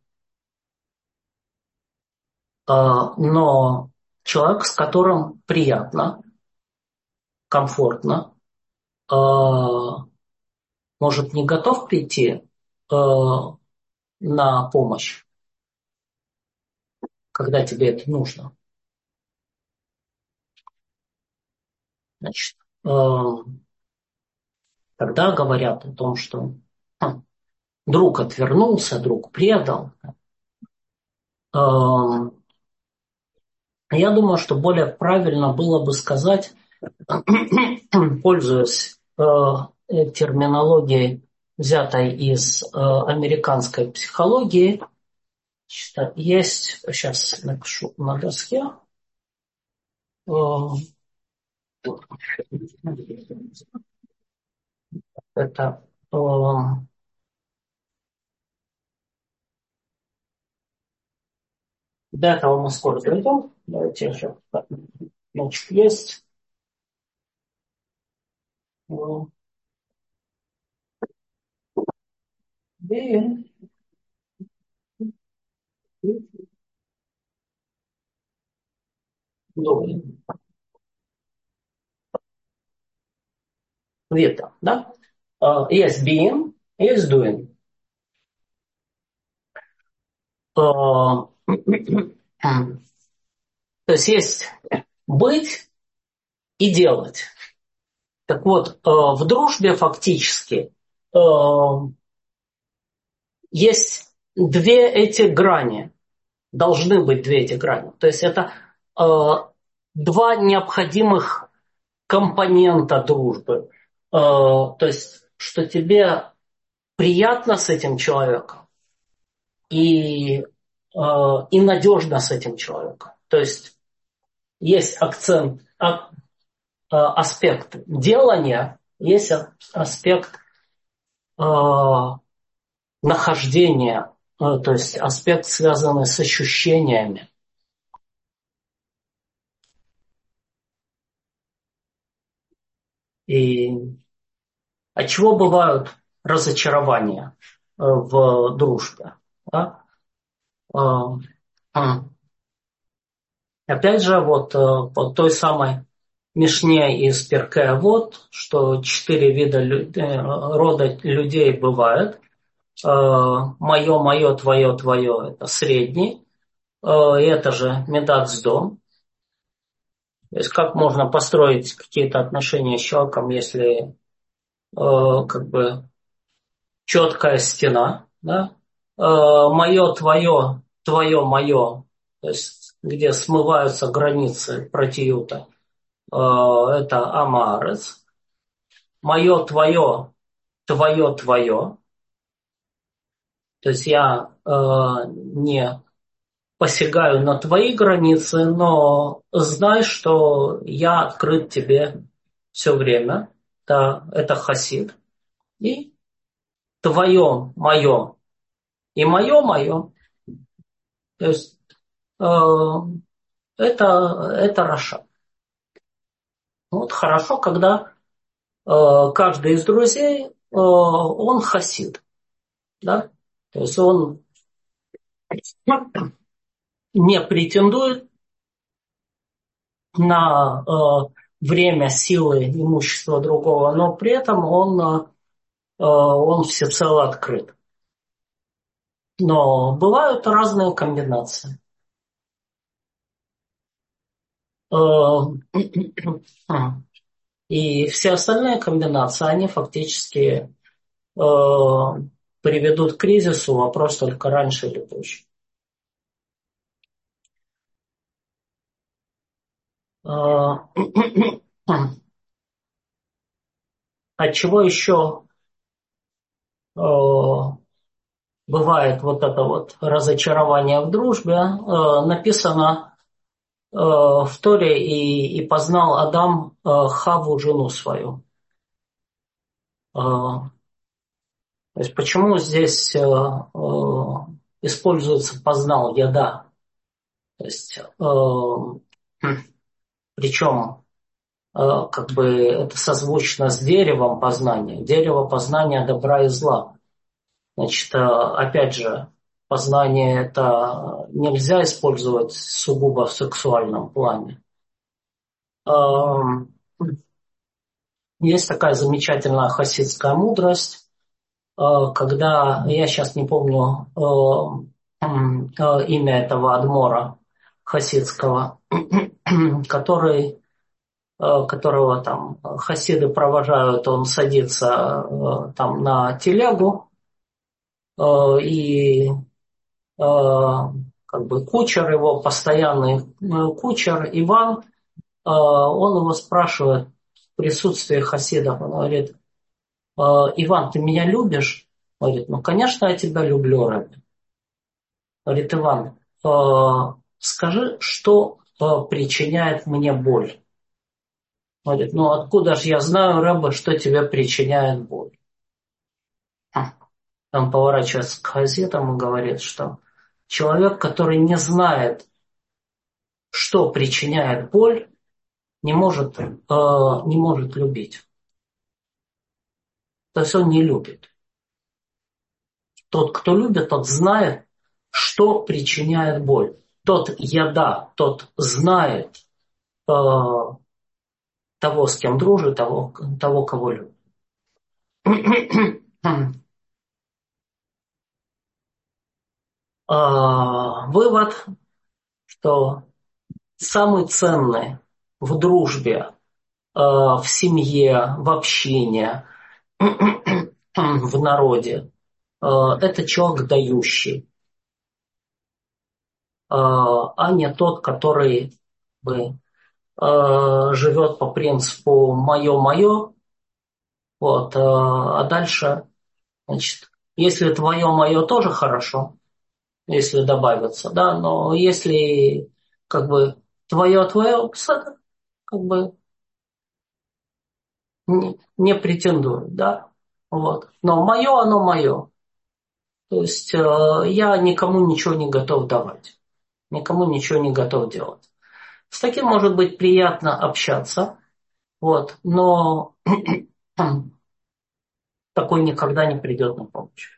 Э, но человек, с которым приятно, комфортно, э, может, не готов прийти э, на помощь, когда тебе это нужно. Значит, э, тогда говорят о том, что хм, друг отвернулся, друг предал. Э, я думаю, что более правильно было бы сказать, пользуясь э, терминологией, взятой из э, американской психологии, есть, сейчас напишу на доске, э, это э, до этого мы скоро дойдем. Давайте еще. Значит, есть э, being и doing. Где-то, да? Э, Есть being, есть doing. Э, То есть есть быть и делать. Так вот, э, в дружбе фактически э, есть две эти грани. Должны быть две эти грани. То есть это э, два необходимых компонента дружбы. Э, то есть, что тебе приятно с этим человеком и, э, и надежно с этим человеком. То есть есть акцент, а, а, аспект делания, есть а- аспект э, нахождения, э, то есть аспект, связанный с ощущениями. И от чего бывают разочарования э, в дружбе? Да? Э, м. Опять же, вот э, по той самой Мишне из Перкея вот, что четыре вида лю- э, рода людей бывает. Э, Мое, мое, твое, твое – это средний. Э, и это же медат сдом. То есть как можно построить какие-то отношения с человеком, если э, как бы четкая стена, да? Э, мое, твое, твое, мое, то есть где смываются границы протиюта, э, это амарец. Мое, твое, твое, твое. То есть я э, не посягаю на твои границы, но знай, что я открыт тебе все время. Да, это хасид. И твое, мое, и мое, мое. То есть э, это, это Раша. Вот хорошо, когда э, каждый из друзей, э, он хасид. Да? То есть он не претендует на э, время, силы, имущество другого, но при этом он, э, он всецело открыт. Но бывают разные комбинации. Э, И все остальные комбинации, они фактически э, приведут к кризису, вопрос только раньше или позже. Э, От чего еще э, бывает вот это вот разочарование в дружбе? Э, написано э, в Торе и, и познал Адам э, Хаву, жену свою. Э, то есть почему здесь э, э, используется познал яда? То есть э, причем э, как бы это созвучно с деревом познания. Дерево познания добра и зла. Значит, э, опять же, познание это нельзя использовать сугубо в сексуальном плане. Эм, Есть такая замечательная хасидская мудрость, э, когда, я сейчас не помню э, м, э, имя этого адмора хасидского, который э, которого там хасиды провожают, он садится э, там на телегу, э, и э, как бы кучер его, постоянный э, кучер Иван, э, он его спрашивает в присутствии хасидов, он говорит: «Э, Иван, ты меня любишь?» Он говорит: ну, конечно, я тебя люблю, Рэбби. Говорит: Иван, э, скажи, что э, причиняет мне боль? Говорит: ну откуда же я знаю, Рэбе, что тебе причиняет боль? Он поворачивается к газетам и говорит, что человек, который не знает, что причиняет боль, не может, э, не может любить. То есть он не любит. Тот, кто любит, тот знает, что причиняет боль. Тот яда, тот знает э, того, с кем дружит, того, того кого любит. А, вывод, что самый ценный в дружбе, э, в семье, в общении, в народе, э, это человек дающий, э, а не тот, который бы, э, живет по принципу «моё-моё», вот, э, а дальше, значит, если твое-моё тоже хорошо, если добавится, да, но если как бы твое-твое, как бы не, не претендует, да, вот. Но мое, оно мое. То есть э, я никому ничего не готов давать, никому ничего не готов делать. С таким может быть приятно общаться, вот, но такой никогда не придет на помощь.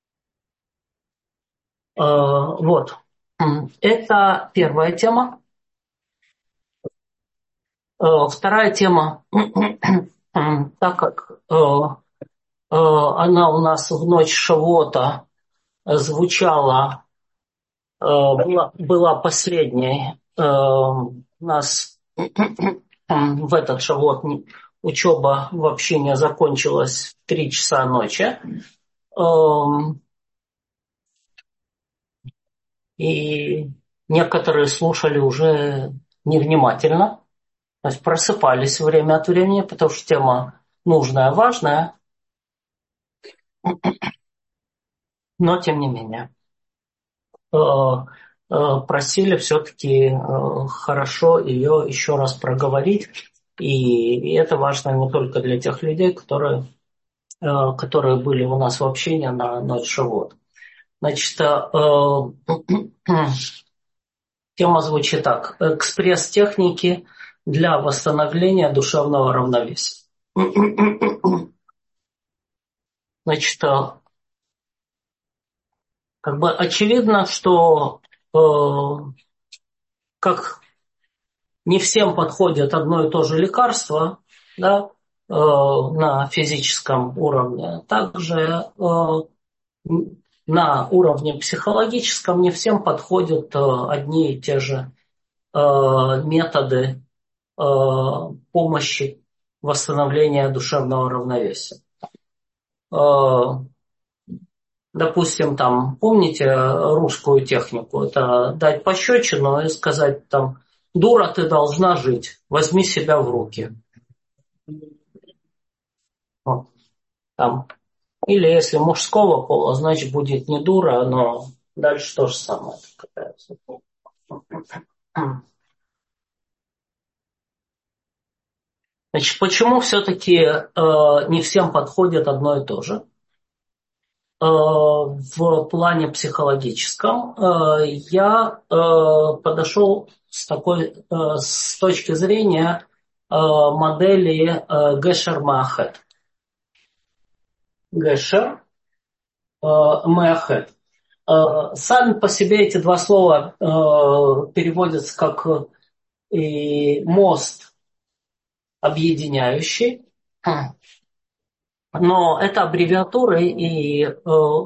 Э, вот. Это первая тема. Э, вторая тема, так как э, э, она у нас в ночь Шавуота звучала, э, была, была последней. Э, у нас в этот Шавуот учеба в общине закончилась в три часа ночи. Э, и некоторые слушали уже невнимательно. То есть просыпались время от времени, потому что тема нужная, важная, но тем не менее. Э, э, Просили все-таки э, хорошо ее еще раз проговорить. И это важно не только для тех людей, которые, э, которые были у нас в общении на ночь Шавуот. Значит, э, тема звучит так. Экспресс-техники для восстановления душевного равновесия. Значит, как бы очевидно, что э, как не всем подходит одно и то же лекарство, да, э, на физическом уровне, также э, на уровне психологическом не всем подходят э, одни и те же э, методы э, помощи восстановления душевного равновесия. Э, Допустим, там, помните русскую технику? Это дать пощечину и сказать там, дура, ты должна жить, возьми себя в руки. Вот, там. Или если мужского пола, значит будет не дура, но дальше то же самое. Значит, почему все-таки э, не всем подходит одно и то же? Э, в плане психологическом э, я э, подошел с такой, э, с точки зрения э, модели Гешер-Маахет. Гешер, Маахет. Сами по себе эти два слова э, переводятся как и мост объединяющий, но это аббревиатуры, и э,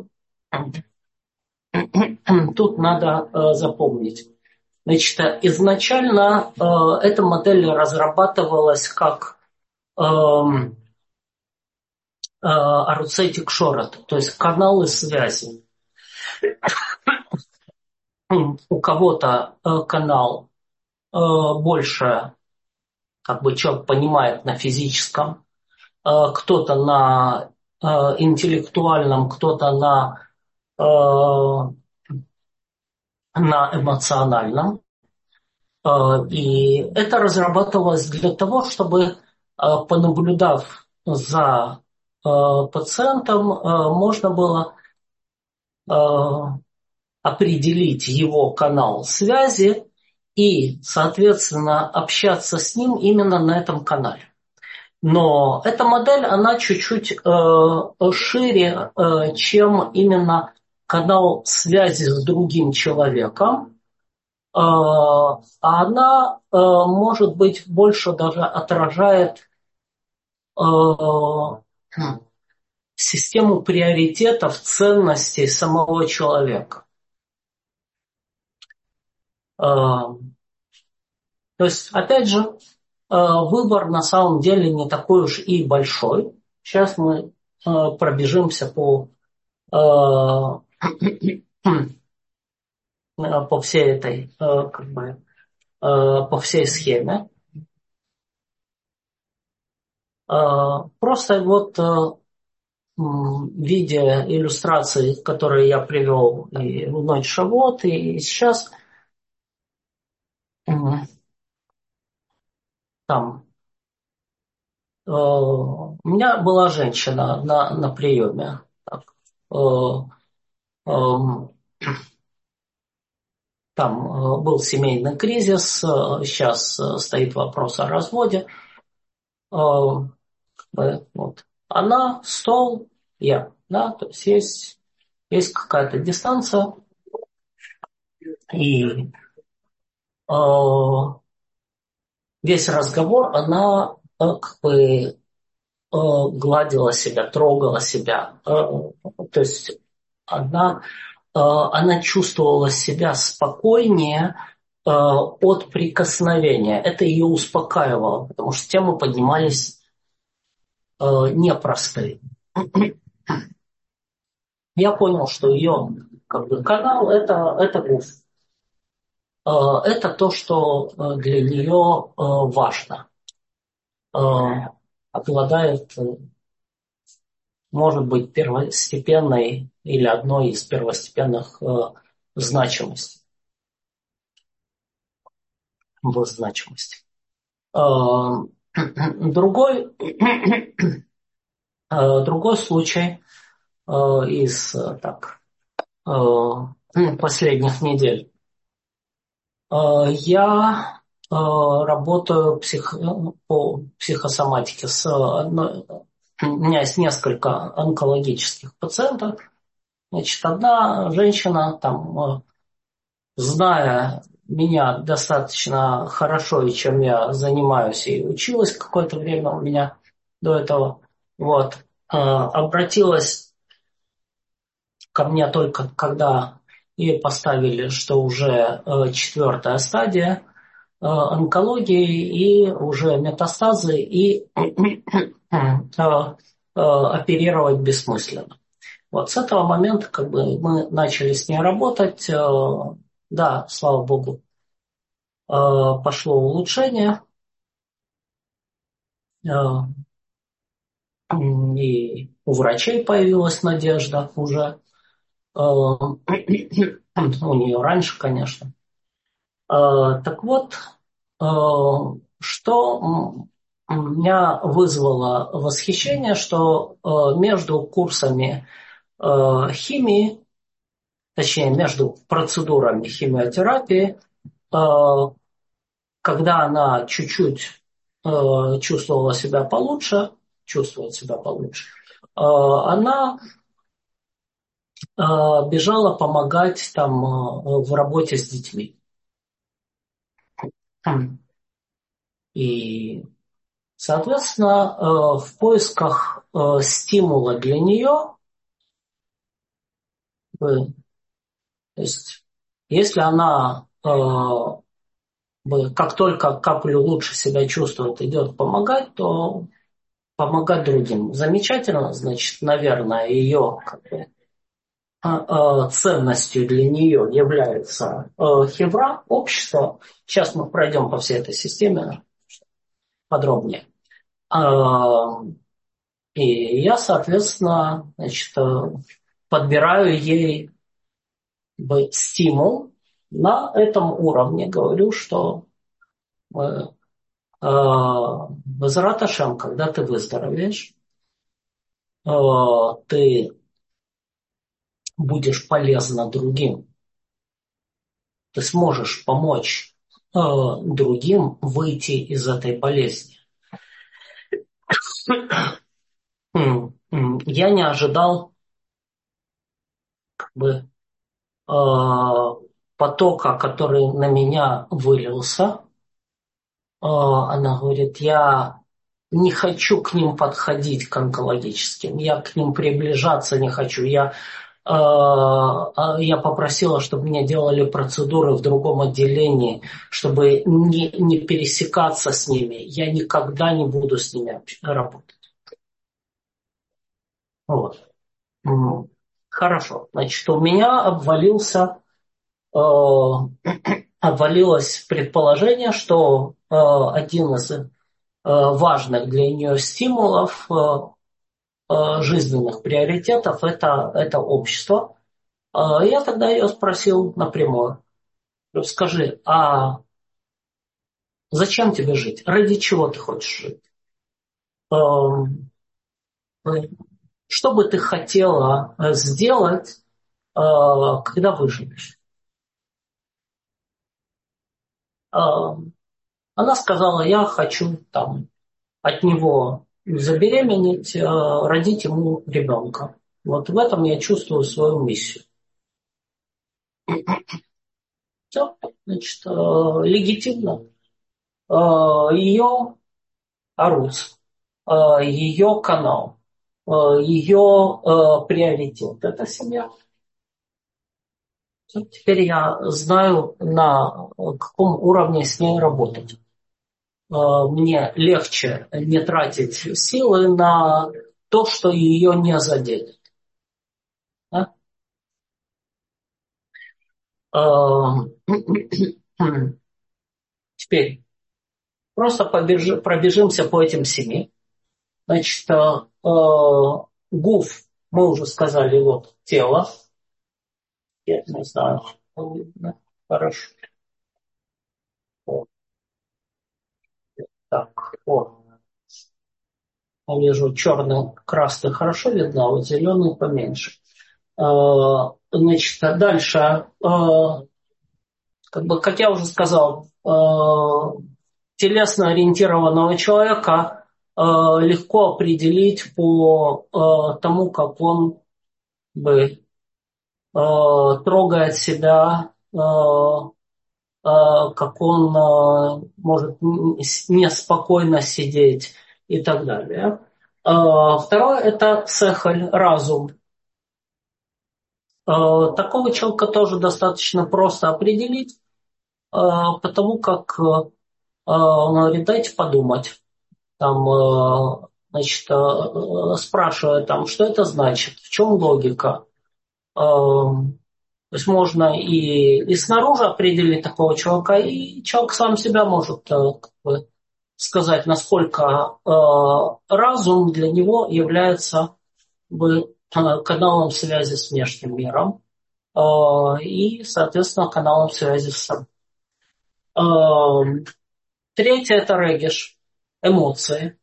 тут надо э, запомнить. Значит, изначально э, эта модель разрабатывалась как э, э, Аруцей Тикшорот, то есть каналы связи. У кого-то э, канал э, больше, как бы человек понимает на физическом, э, кто-то на э, интеллектуальном, кто-то на, э, на эмоциональном. Э, и это разрабатывалось для того, чтобы, э, понаблюдав за э, пациентом, э, можно было э, определить его канал связи и, соответственно, общаться с ним именно на этом канале. Но эта модель, она чуть-чуть э, шире, э, чем именно канал связи с другим человеком. Э, а она, э, может быть, больше даже отражает э, систему приоритетов, ценностей самого человека. Э, то есть, опять же, э, выбор на самом деле не такой уж и большой. Сейчас мы э, пробежимся по по всей этой, как бы, по всей схеме. Просто вот в виде иллюстраций, которые я привел и в ночь Шавот, и сейчас там у меня была женщина на, на приеме. Так, там был семейный кризис, сейчас стоит вопрос о разводе. Вот. Она, стол, я. Да? То есть есть, есть какая-то дистанция. И э, весь разговор она э, как бы э, гладила себя, трогала себя. Э, то есть она, э, она чувствовала себя спокойнее э, от прикосновения. Это ее успокаивало, потому что темы поднимались э, непростые. Я понял, что ее как бы, канал это, это гуф. Э, это то, что э, для нее э, важно. Э, обладает, э, может быть, первостепенной или одной из первостепенных э, значимостей. В значимости. Э, другой, э, другой случай э, из э, так, э, последних недель. Я э, работаю псих, по психосоматике с одной, у меня есть несколько онкологических пациентов. Значит, одна женщина, там, э, зная меня достаточно хорошо и чем я занимаюсь и училась какое-то время у меня до этого, вот, э, обратилась ко мне только когда ей поставили, что уже э, четвертая стадия онкологии и уже метастазы, и оперировать бессмысленно. Вот с этого момента как бы мы начали с ней работать. Да, слава богу, пошло улучшение. И у врачей появилась надежда уже. У нее раньше, конечно. Так вот, что меня вызвало восхищение, что между курсами химии, точнее, между процедурами химиотерапии, когда она чуть-чуть чувствовала себя получше, чувствует себя получше, она бежала помогать там в работе с детьми. И, соответственно, в поисках стимула для нее, то есть, если она как только каплю лучше себя чувствует, идет помогать, то помогать другим замечательно, значит, наверное, ее как бы, ценностью для нее является хевра, общество. Сейчас мы пройдем по всей этой системе подробнее. И я, соответственно, значит, подбираю ей быть стимул на этом уровне. Говорю, что Безрат Ашем, когда ты выздоровеешь, ты будешь полезна другим. Ты сможешь помочь э, другим выйти из этой болезни. Я не ожидал как бы, э, потока, который на меня вылился. Э, она говорит, я не хочу к ним подходить к онкологическим, я к ним приближаться не хочу. Я, э, я попросила, чтобы мне делали процедуры в другом отделении, чтобы не, не пересекаться с ними. Я никогда не буду с ними работать. Вот. Хорошо. Значит, у меня обвалился, э, обвалилось предположение, что э, один из э, важных для нее стимулов, э, э, жизненных приоритетов это, это общество. Э, я тогда ее спросил напрямую. Скажи, а зачем тебе жить? Ради чего ты хочешь жить? Э, что бы ты хотела сделать, э, когда выживешь? Э, Она сказала, я хочу там от него забеременеть, э, родить ему ребенка. Вот в этом я чувствую свою миссию. Все, значит, э, легитимно. Э, ее арус, э, ее канал, э, ее э, приоритет– это семья. Всё, теперь я знаю, на каком уровне с ней работать. Мне легче не тратить силы на то, что ее не заденет. Да? Теперь просто побежи, пробежимся по этим семи. Значит, гуф, мы уже сказали, вот тело. Я не знаю, видно. Хорошо. Вот. Так, вот. Я вижу черный, красный хорошо видно, а вот зеленый поменьше. Значит, дальше, как бы, как я уже сказал, телесно ориентированного человека легко определить по тому, как он бы трогает себя, как он может неспокойно сидеть и так далее. Второе – это сехаль, разум. Такого человека тоже достаточно просто определить, потому как он говорит, дайте подумать. Там, значит, спрашивая, там, что это значит, в чем логика. То есть можно и, и снаружи определить такого человека, и человек сам себя может как бы, сказать, насколько разум для него является бы, каналом связи с внешним миром и, соответственно, каналом связи с собой. Третье – это регеш, эмоции.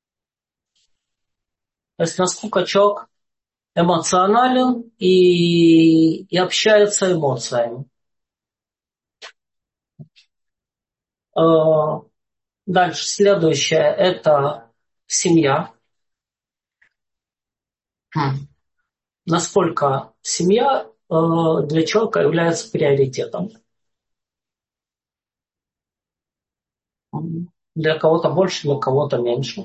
То есть насколько человек эмоционален и, и общается эмоциями. Дальше, следующее – это семья. Насколько семья для человека является приоритетом. Для кого-то больше, для кого-то меньше.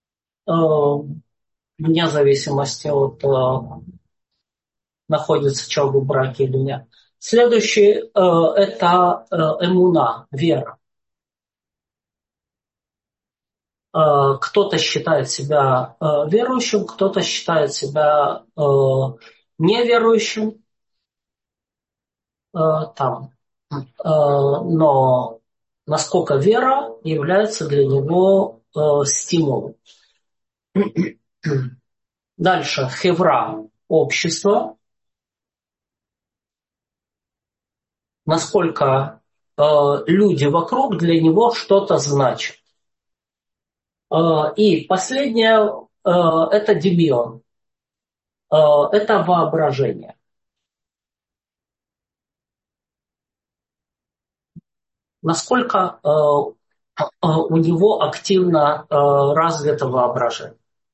Вне зависимости от находится человек в браке или нет. Следующий это эмуна, вера. Кто-то считает себя верующим, кто-то считает себя неверующим. Там. Но насколько вера является для него стимулом. Дальше хевра, общество. Насколько люди вокруг для него что-то значат. И последнее – это демион. Это воображение. насколько э, э, у него активно э, развито воображение.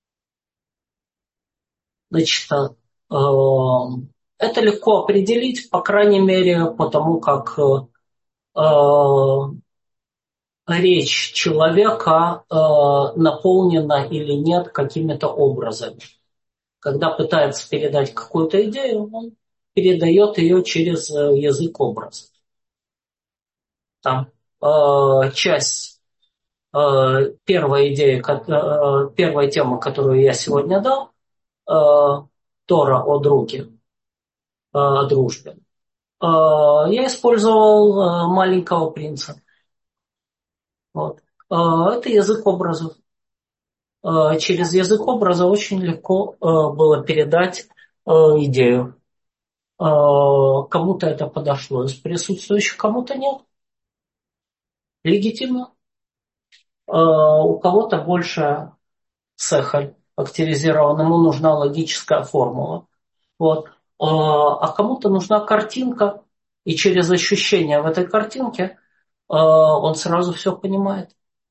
Значит, э, это легко определить, по крайней мере, потому как э, речь человека э, наполнена или нет какими-то образами. Когда пытается передать какую-то идею, он передает ее через э, язык образов. Там э, часть, э, первая идея, э, первая тема, которую я сегодня дал, э, Тора о друге, э, о дружбе. Э, я использовал э, маленького принца. Вот. Э, это язык образов. Э, через язык образа очень легко э, было передать э, идею. Э, кому-то это подошло из присутствующих, кому-то нет. Легитимно. Э, у кого-то больше цехаль активизирован, ему нужна логическая формула. Вот. Э, а кому-то нужна картинка, и через ощущение в этой картинке э, он сразу все понимает.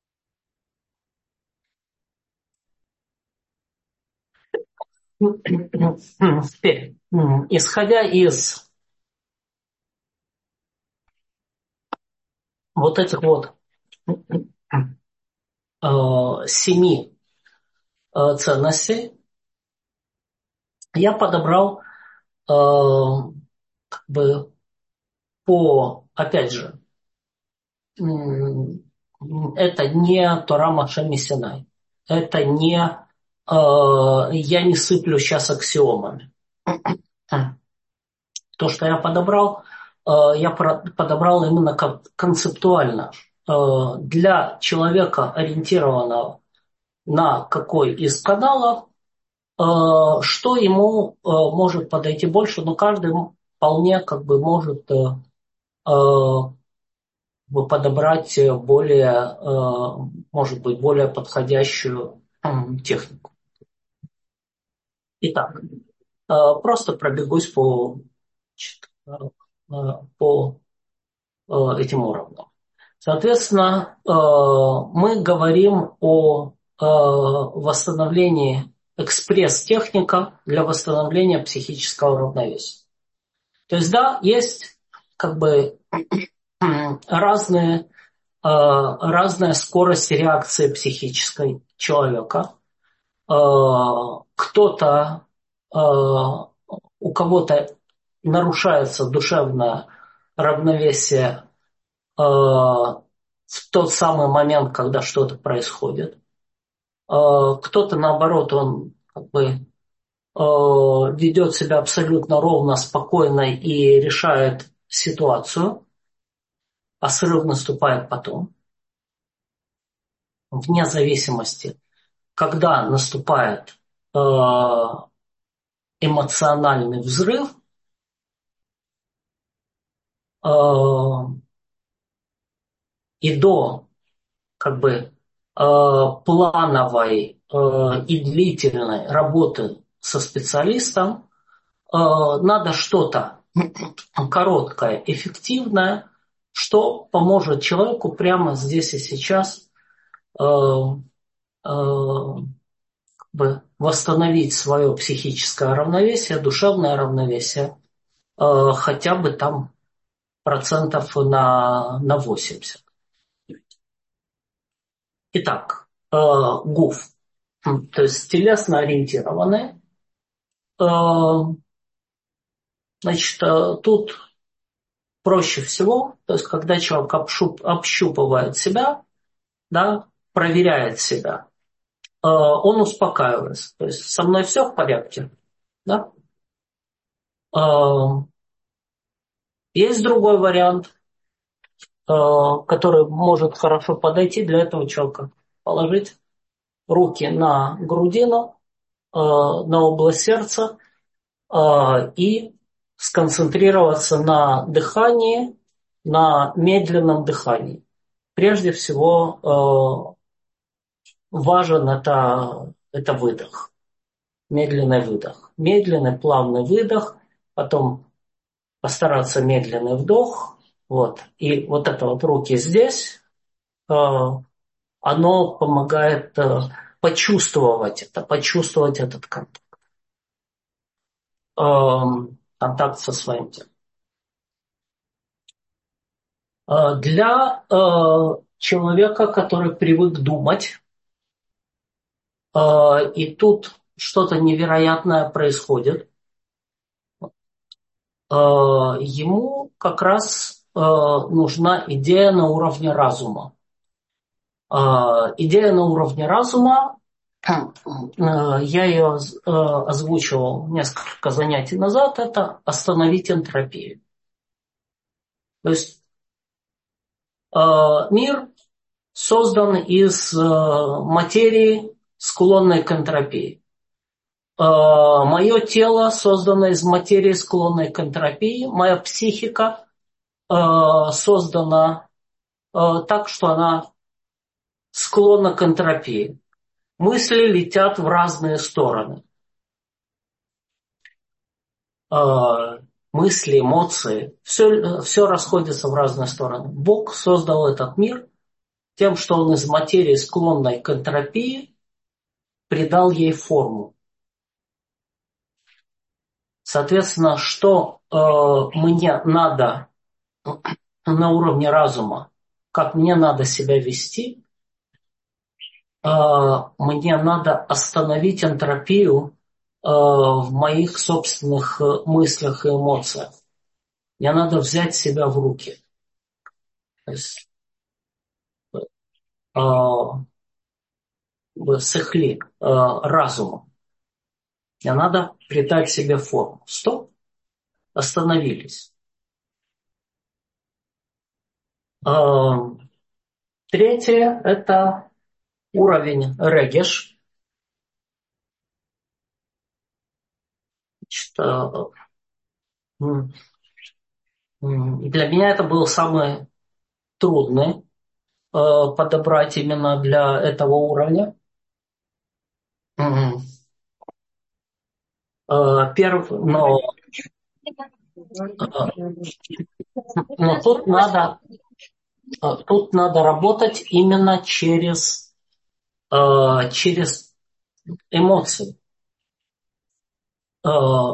Теперь, исходя из вот этих вот э, семи э, ценностей, я подобрал э, как бы по, опять же, м, это не Тора Моше Синай. Это не э, я не сыплю сейчас аксиомами. То, что я подобрал, э, я подобрал именно концептуально. Э, для человека, ориентированного на какой из каналов, э, что ему э, может подойти больше, но каждый вполне как бы может э, э, подобрать более, э, может быть, более подходящую э, технику. Итак, э, просто пробегусь по, э, по э, этим уровням. Соответственно, э, мы говорим о э, восстановлении экспресс-техника для восстановления психического равновесия. То есть, да, есть как бы разные, э, разная скорость реакции психической человека. Э, кто-то, э, у кого-то нарушается душевное равновесие э, в тот самый момент, когда что-то происходит. Э, кто-то, наоборот, он как бы э, ведет себя абсолютно ровно, спокойно и решает ситуацию, а срыв наступает потом. Вне зависимости, когда наступает э, эмоциональный взрыв, э, и до как бы э, плановой э, и длительной работы со специалистом э, надо что-то короткое, эффективное, что поможет человеку прямо здесь и сейчас э, э, как бы восстановить свое психическое равновесие, душевное равновесие, э, хотя бы там процентов на, на восемьдесят. Итак, э, ГУФ, то есть телесно ориентированные. Э, значит, э, тут проще всего, то есть когда человек обшуп, общупывает себя, да, проверяет себя, э, он успокаивается. То есть со мной все в порядке. Да? Э, есть другой вариант, э, который может хорошо подойти для этого человека. Положить руки на грудину, э, на область сердца э, и сконцентрироваться на дыхании, на медленном дыхании. Прежде всего э, важен это, это выдох, медленный выдох. Медленный, плавный выдох, потом постараться медленный вдох Вот. И вот это вот руки здесь, э, оно помогает э, почувствовать это, почувствовать этот контакт, э, контакт со своим телом. Э, для э, человека, который привык думать, э, и тут что-то невероятное происходит, э, ему как раз э, нужна идея на уровне разума. Э, идея на уровне разума, э, я ее э, озвучивал несколько занятий назад, это остановить энтропию. То есть э, мир создан из э, материи, склонной к энтропии. Э, мое тело создано из материи, склонной к энтропии. Моя психика э, создана э, так, что она склонна к энтропии. Мысли летят в разные стороны. Э, мысли, эмоции, все, все расходится в разные стороны. Бог создал этот мир тем, что он из материи, склонной к энтропии, придал ей форму. Соответственно, что э, мне надо на уровне разума, как мне надо себя вести, э, мне надо остановить энтропию э, в моих собственных мыслях и эмоциях. Мне надо взять себя в руки. То есть, э, сехли, э, разумом. Мне надо придать себе форму. Стоп, остановились. Э, третье – это уровень регеш. Значит, э, для меня это был самый трудный э, подобрать именно для этого уровня. Мгм. Э, перв, но, э, но тут надо, э, тут надо работать именно через, э, через эмоции. Э,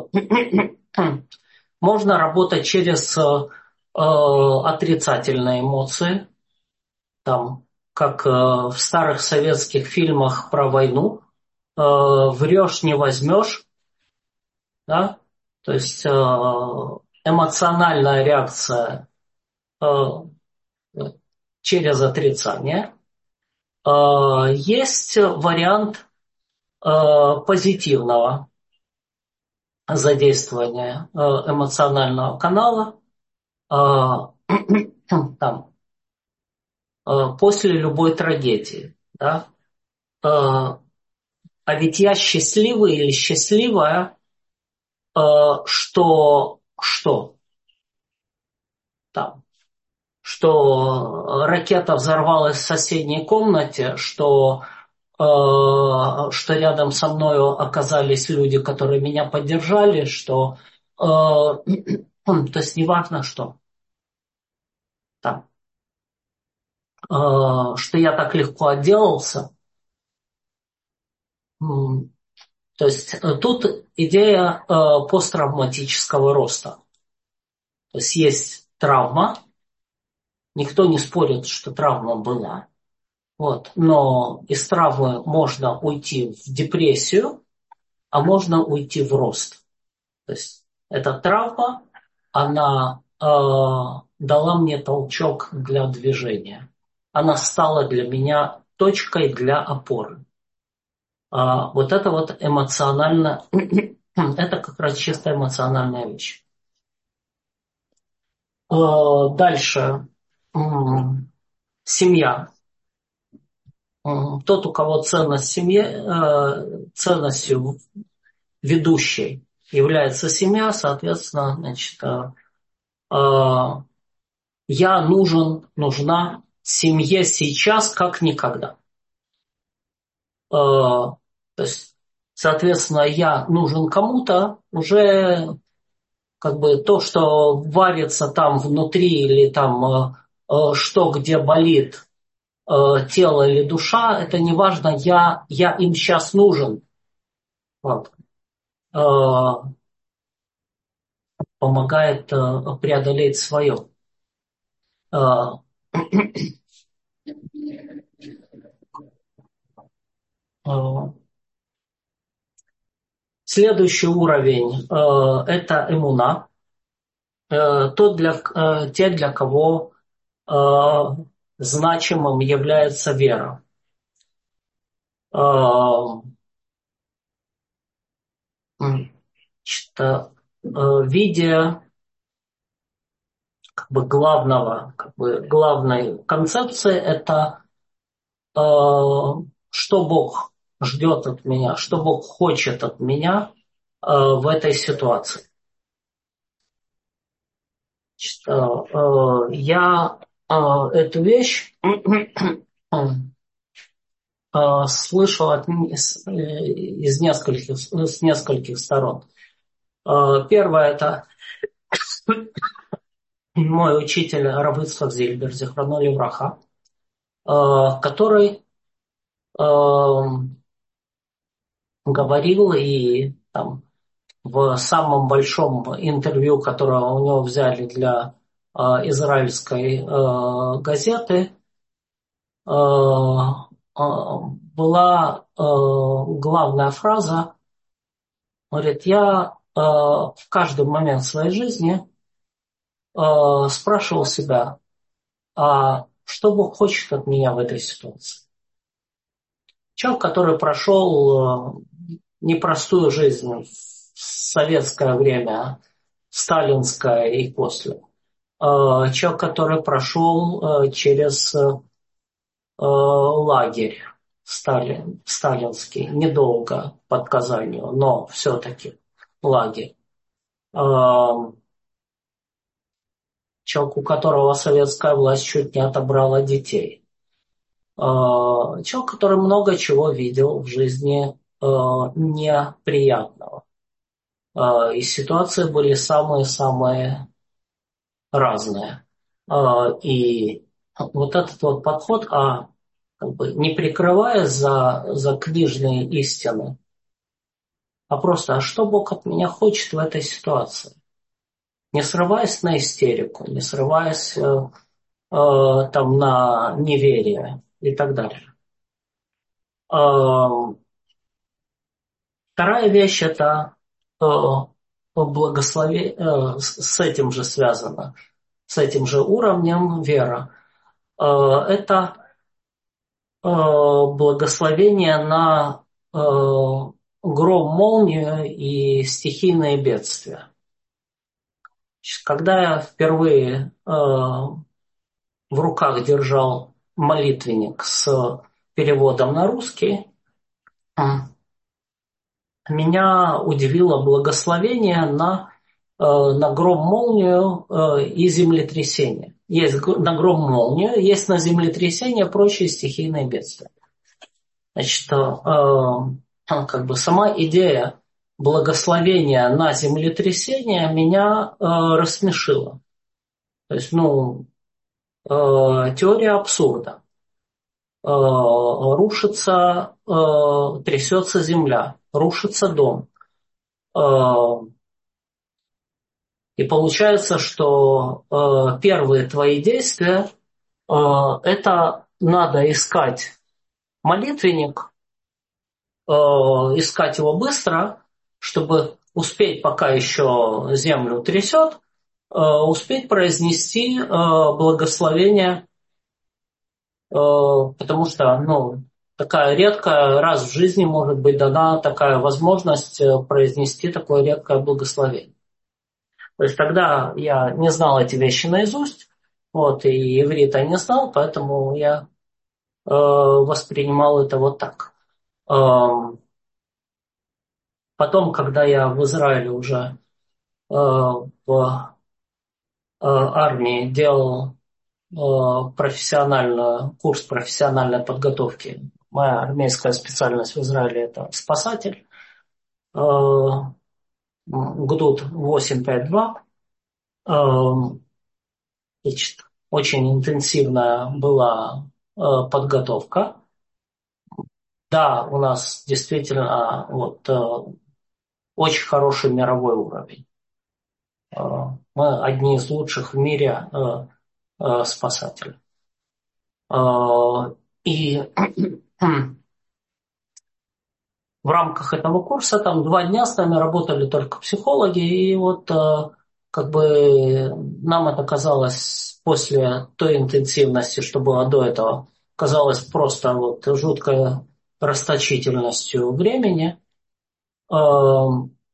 можно работать через э, отрицательные эмоции, там, как э, в старых советских фильмах про войну. Э, врешь, не возьмешь. Да? То есть э, эмоциональная реакция э, через отрицание. Э, есть вариант э, позитивного задействования э, эмоционального канала. Э, там, э, после любой трагедии. Да? Э, а ведь я счастливый или счастливая, э, что, что там, что ракета взорвалась в соседней комнате, что, э, что рядом со мною оказались люди, которые меня поддержали, что, э, то есть неважно что, там, э, что я так легко отделался. М, То есть э, тут идея э, посттравматического роста. То есть есть травма, никто не спорит, что травма была. Вот. Но из травмы можно уйти в депрессию, а можно уйти в рост. То есть эта травма, она э, дала мне толчок для движения. Она стала для меня точкой для опоры. А вот это вот эмоционально, это как раз чисто эмоциональная вещь. Э, дальше. М, Семья. М, Тот, у кого ценность семьи, э, ценностью ведущей является семья, соответственно, значит, э, э, я нужен, нужна семье сейчас как никогда. Э, то есть, соответственно, я нужен кому-то уже как бы то, что варится там внутри или там э, э, что где болит, э, тело или душа, это не важно, я, я им сейчас нужен. Вот. Э, помогает э, преодолеть свое. Э, э, следующий уровень э, это эмуна. Э, тот для, э, те, для кого э, значимым является вера. Э, значит, э, в виде как бы главного, как бы главной концепции это э, что Бог ждет от меня, что Бог хочет от меня э, в этой ситуации. Значит, э, э, я э, эту вещь э, слышал от, из, из нескольких, с нескольких сторон. Э, первое это мой учитель Рав Ицхак Зильбер, зихроно левраха, э, который э, говорил и там, в самом большом интервью, которое у него взяли для э, израильской э, газеты, э, э, была э, главная фраза, говорит, я э, в каждый момент своей жизни э, спрашивал себя, а что Бог хочет от меня в этой ситуации? Человек, который прошел э, непростую жизнь в советское время, сталинское и после. Э, человек, который прошел э, через э, лагерь Сталин, сталинский, недолго под Казанью, но все-таки лагерь. Э, человек, у которого советская власть чуть не отобрала детей. Э, человек, который много чего видел в жизни э, неприятного. Э, и ситуации были самые-самые разные. Э, и вот этот вот подход, а как бы не прикрываясь за, за книжные истины, а просто, а что Бог от меня хочет в этой ситуации? Не срываясь на истерику, не срываясь э, э, там на неверие и так далее. Э, вторая вещь это э, благословение, э, с, с этим же связано, с этим же уровнем вера. Э, это э, благословение на э, гром, молнию и стихийные бедствия. Когда я впервые э, в руках держал молитвенник с переводом на русский, э, меня удивило благословение на, э, на гром, молнию э, и землетрясение. Есть на гром, молнию, есть на землетрясение, прочие стихийные бедствия. Значит, э, как бы сама идея благословения на землетрясение меня э, рассмешила. То есть, ну, э, теория абсурда. Э, рушится, э, трясется земля, рушится дом. Э, и получается, что э, первые твои действия э, это надо искать молитвенник, э, искать его быстро, чтобы успеть, пока еще землю трясет, э, успеть произнести э, благословение, э, потому что, ну, такая редкая, раз в жизни может быть дана такая возможность э, произнести такое редкое благословение. То есть тогда я не знал эти вещи наизусть, вот, и иврита не знал, поэтому я э, воспринимал это вот так. Эм, Потом, когда я в Израиле уже э, в э, армии делал э, профессиональную, курс профессиональной подготовки, моя армейская специальность в Израиле это спасатель. Э, ГДУТ восемь пять два. Значит, очень интенсивная была э, подготовка. Да, у нас действительно вот, э, очень хороший мировой уровень. Э, мы одни из лучших в мире э, э, спасателей. Э, и в рамках этого курса там два дня с нами работали только психологи, и вот э, как бы нам это казалось после той интенсивности, что было до этого, казалось просто вот жуткой расточительностью времени. Э,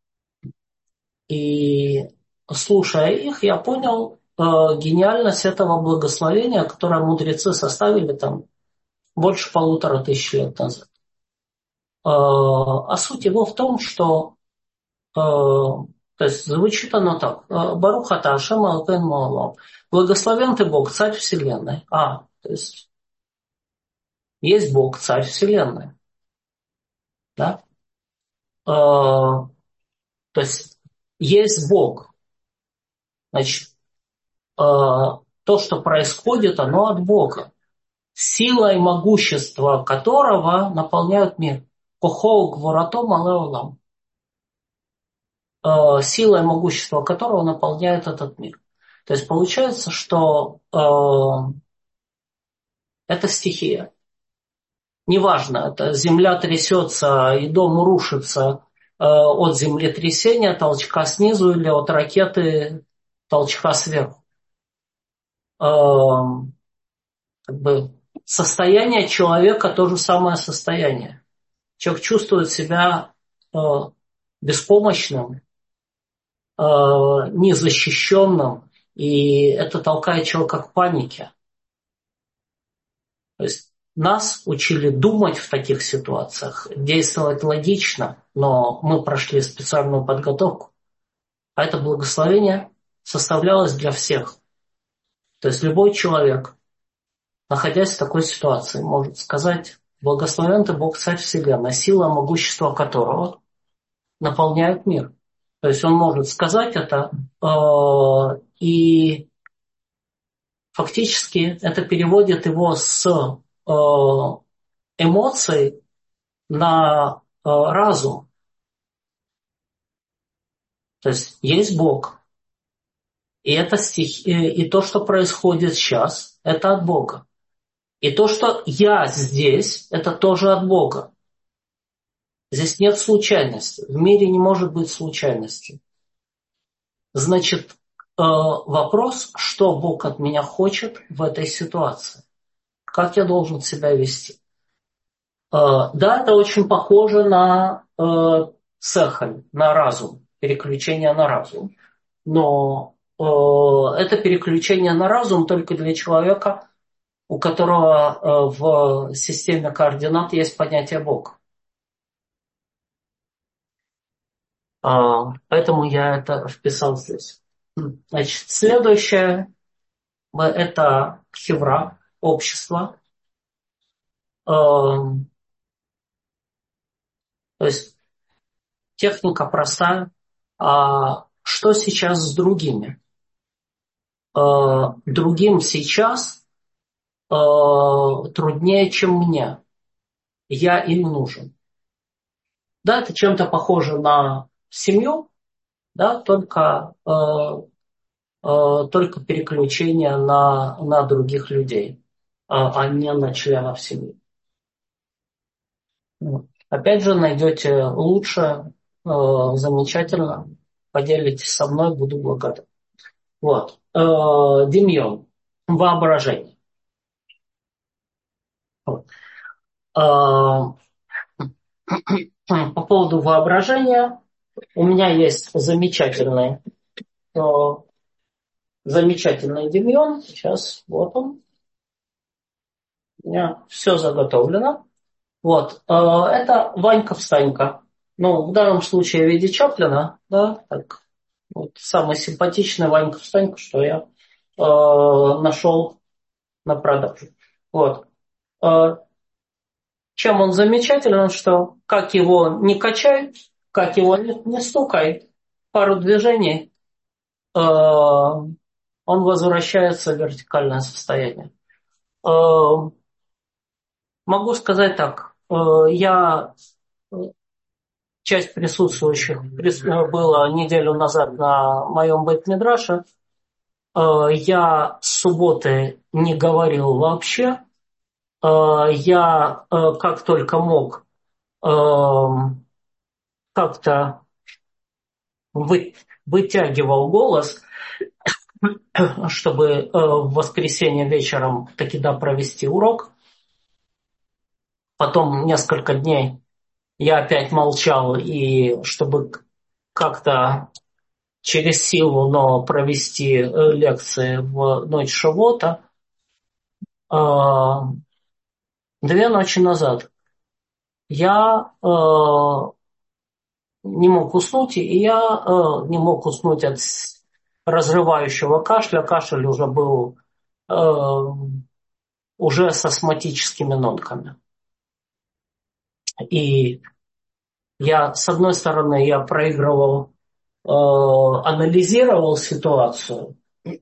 и слушая их, я понял э, гениальность этого благословения, которое мудрецы составили там больше полутора тысяч лет назад. Э, а суть его в том, что Э, то есть звучит оно так. Э, Барух ата Ашем Элокейну меолам. Благословен ты Бог, царь вселенной. А, то есть есть Бог, царь вселенной. Да? Э, То есть есть Бог. Значит, э, то, что происходит, оно от Бога. Сила и могущество которого наполняют мир. Кохоу гворато малеолам. Э, Сила и могущество которого наполняют этот мир. То есть получается, что э, это стихия. Неважно, это земля трясется и дом рушится э, от землетрясения, толчка снизу или от ракеты, толчка сверху. Э, как бы состояние человека то же самое состояние. Человек чувствует себя э, беспомощным, э, незащищенным, и это толкает человека к панике. То есть нас учили думать в таких ситуациях, действовать логично, но мы прошли специальную подготовку. А это благословение составлялось для всех. То есть любой человек, находясь в такой ситуации, может сказать: «Благословен ты Бог, Царь Вселенной, сила, могущество которого наполняют мир». То есть он может сказать это, э, и фактически это переводит его с э, эмоций на э, разум. То есть есть Бог. И это стих, и, и то, что происходит сейчас, это от Бога. И то, что я здесь, это тоже от Бога. Здесь нет случайности. В мире не может быть случайности. Значит, э, вопрос, что Бог от меня хочет в этой ситуации. Как я должен себя вести? Э, да, это очень похоже на э, сехаль, на разум, переключение на разум. Но э, это переключение на разум только для человека, у которого э, в системе координат есть понятие Бог. А, поэтому я это вписал здесь. Значит, следующее э, это хевра, общество. Э, то есть техника простая. А что сейчас с другими? Э, другим сейчас э, труднее, чем мне. Я им нужен. Да, это чем-то похоже на семью, да, только, э, э, только переключение на, на других людей, а, а не на членов семьи. Вот. Опять же, найдете лучше, э, замечательно, поделитесь со мной, буду благодарен. Вот. Э, Демьон, воображение. Вот. Э, по поводу воображения у меня есть замечательный, э, замечательный Демьон. Сейчас, вот он. У меня все заготовлено. Вот. э, Это Ванька-встанька. Ну, в данном случае в виде Чаплина, да, так. Вот самый симпатичный Ванька-встанька, что я э, нашел на продажу. Вот. Э, чем он замечателен, что как его не качай, как его не, не стукай, пару движений, э, он возвращается в вертикальное состояние. Э, могу сказать так. Э, я часть присутствующих было неделю назад на моем бейт-мидраше. Я с субботы не говорил вообще. Я как только мог как-то вы, вытягивал голос, чтобы в воскресенье вечером таки да провести урок. Потом несколько дней я опять молчал, и чтобы как-то через силу, но провести лекции в ночь Шавота, две ночи назад я не мог уснуть, и я не мог уснуть от разрывающего кашля. Кашель уже был уже с астматическими нотками. И я, с одной стороны, я проигрывал, анализировал ситуацию,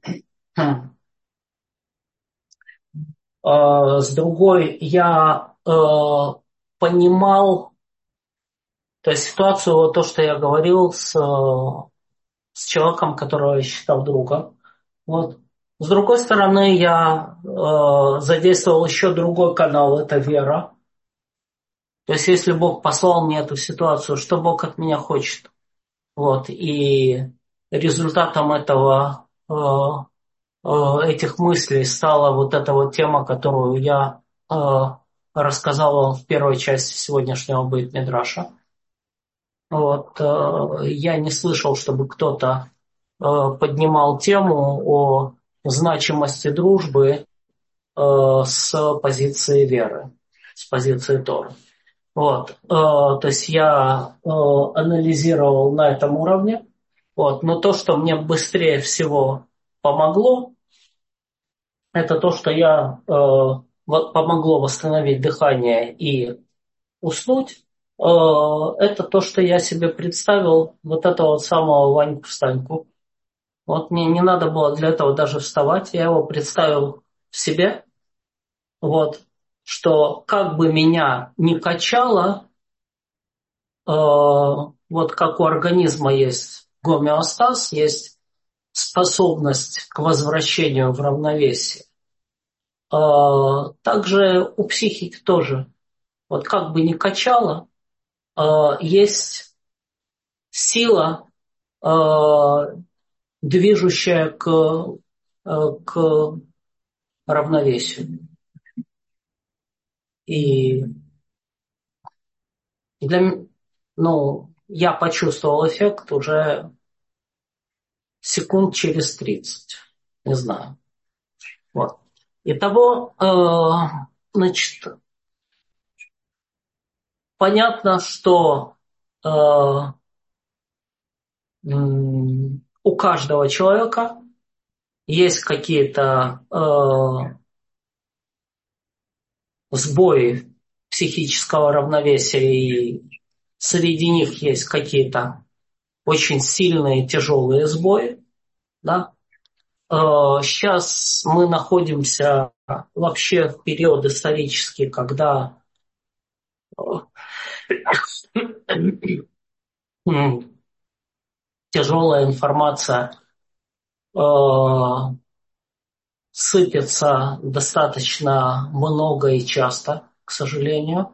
с другой я понимал, то есть ситуацию, вот то, что я говорил с, с человеком, которого я считал другом. Вот. С другой стороны, я э, задействовал еще другой канал, это вера. То есть, если Бог послал мне эту ситуацию, что Бог от меня хочет? Вот. И результатом этого, э, э, этих мыслей стала вот эта вот тема, которую я э, рассказал в первой части сегодняшнего бейт-мидраша. Вот, э, я не слышал, чтобы кто-то э, поднимал тему о значимости дружбы э, с позиции веры, с позиции Торы. Вот, э, то есть я э, анализировал на этом уровне. Вот, но то, что мне быстрее всего помогло, это то, что я э, помогло восстановить дыхание и уснуть. Это то, что я себе представил, вот этого вот самого Ваньку-встаньку. Вот мне не надо было для этого даже вставать, я его представил в себе. Вот, что как бы меня ни качало, э, вот как у организма есть гомеостаз, есть способность к возвращению в равновесие. Э, также у психики тоже. Вот как бы ни качало, э, есть сила, движущая к, к равновесию. И для, ну, я почувствовал эффект уже секунд через тридцать. Не знаю. Вот. Итого, э, значит, понятно, что э, у каждого человека есть какие-то э, сбои психического равновесия, и среди них есть какие-то очень сильные тяжелые сбои. Да? Сейчас мы находимся вообще в период исторический, когда тяжелая информация сыпется достаточно много и часто, к сожалению.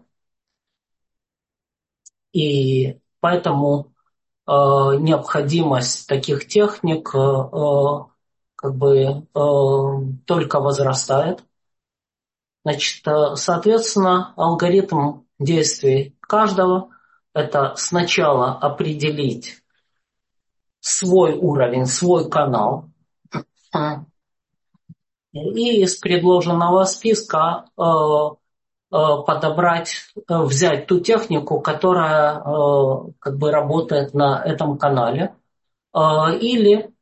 И поэтому э, необходимость таких техник э, как бы э, только возрастает. Значит, э, соответственно, алгоритм действий каждого – это сначала определить свой уровень, свой канал, и из предложенного списка э, подобрать, взять ту технику, которая как бы работает на этом канале, или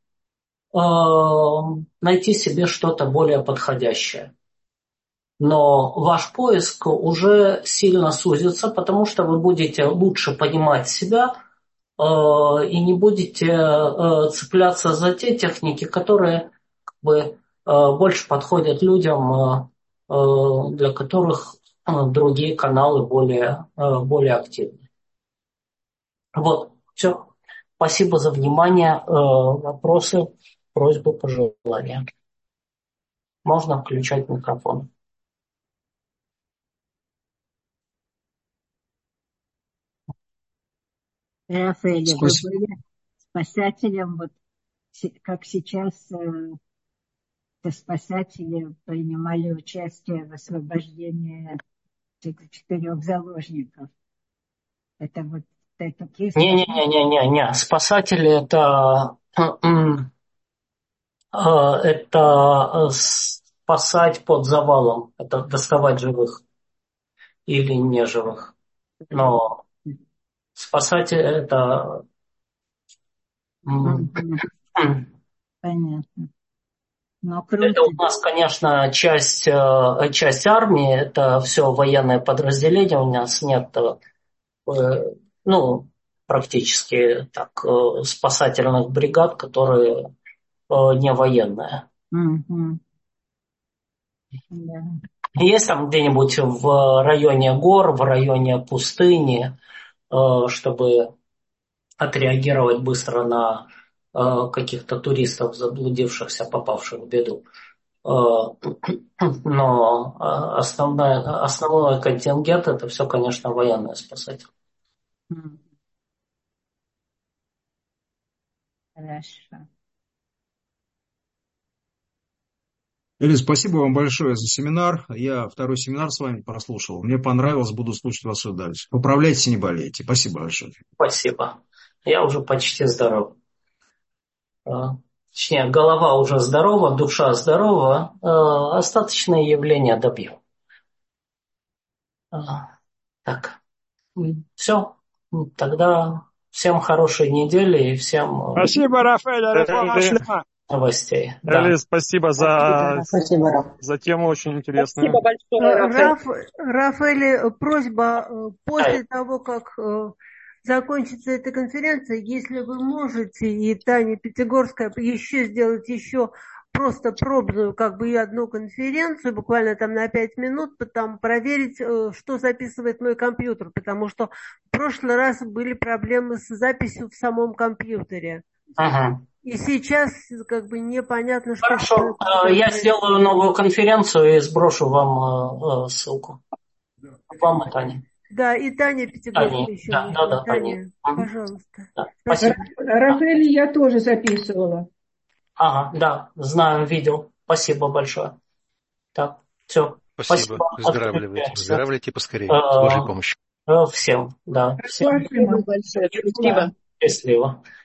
найти себе что-то более подходящее. Но ваш поиск уже сильно сузится, потому что вы будете лучше понимать себя, и не будете цепляться за те техники, которые как бы больше подходят людям, для которых другие каналы более, более активны. Вот, все. Спасибо за внимание. Вопросы, просьбы, пожелания. Можно включать микрофон. Рафаэль, вы были спасателем, вот как сейчас э, спасатели принимали участие в освобождении этих четырех заложников. Это вот такие спасатели? Не-не-не-не-не. Спасатели это, это спасать под завалом. Это доставать живых или неживых. Но спасатели это... Понятно. Но круто. Это у нас, конечно, часть, часть армии, это все военное подразделение, у нас нет, ну, практически так, спасательных бригад, которые не военные. Mm-hmm. Yeah. Есть там где-нибудь в районе гор, в районе пустыни, чтобы отреагировать быстро на каких-то туристов, заблудившихся, попавших в беду. Но основной, основной контингент это все, конечно, военные спасатели. Хорошо. Элли, спасибо вам большое за семинар. Я второй семинар с вами прослушал. Мне понравилось, буду слушать вас и дальше. Поправляйтесь и не болейте. Спасибо большое. Спасибо. Я уже почти здоров. Точнее, голова уже здорова, душа здорова. Остаточные явления добью. Так. Все. Тогда всем хорошей недели и всем... Спасибо, Рафаэль. Новостей. Элли, да. Спасибо за, спасибо. за тему очень интересную. Спасибо большое, Рафаэль. Рафаэль, просьба, после того, как закончится эта конференция, если вы можете, и Таня Пятигорская, еще сделать еще просто пробную, как бы, и одну конференцию, буквально там на пять минут, там проверить, что записывает мой компьютер, потому что в прошлый раз были проблемы с записью в самом компьютере. Ага. И сейчас как бы непонятно, что... Хорошо, я сделаю новую конференцию и сброшу вам ссылку. Вам и Тане. Да, и Таня Пятигорская Таня. еще. Да, да, да, Таня, Таня. Пожалуйста. Да, спасибо. Рафаэль, я тоже записывала. Ага, да, знаю, видел. Спасибо большое. Так, все. Спасибо. Спасибо. Выздоравливайте. Выздоравливайте поскорее. С Божьей помощью. Всем, да. Всем. Спасибо большое. Счастливо.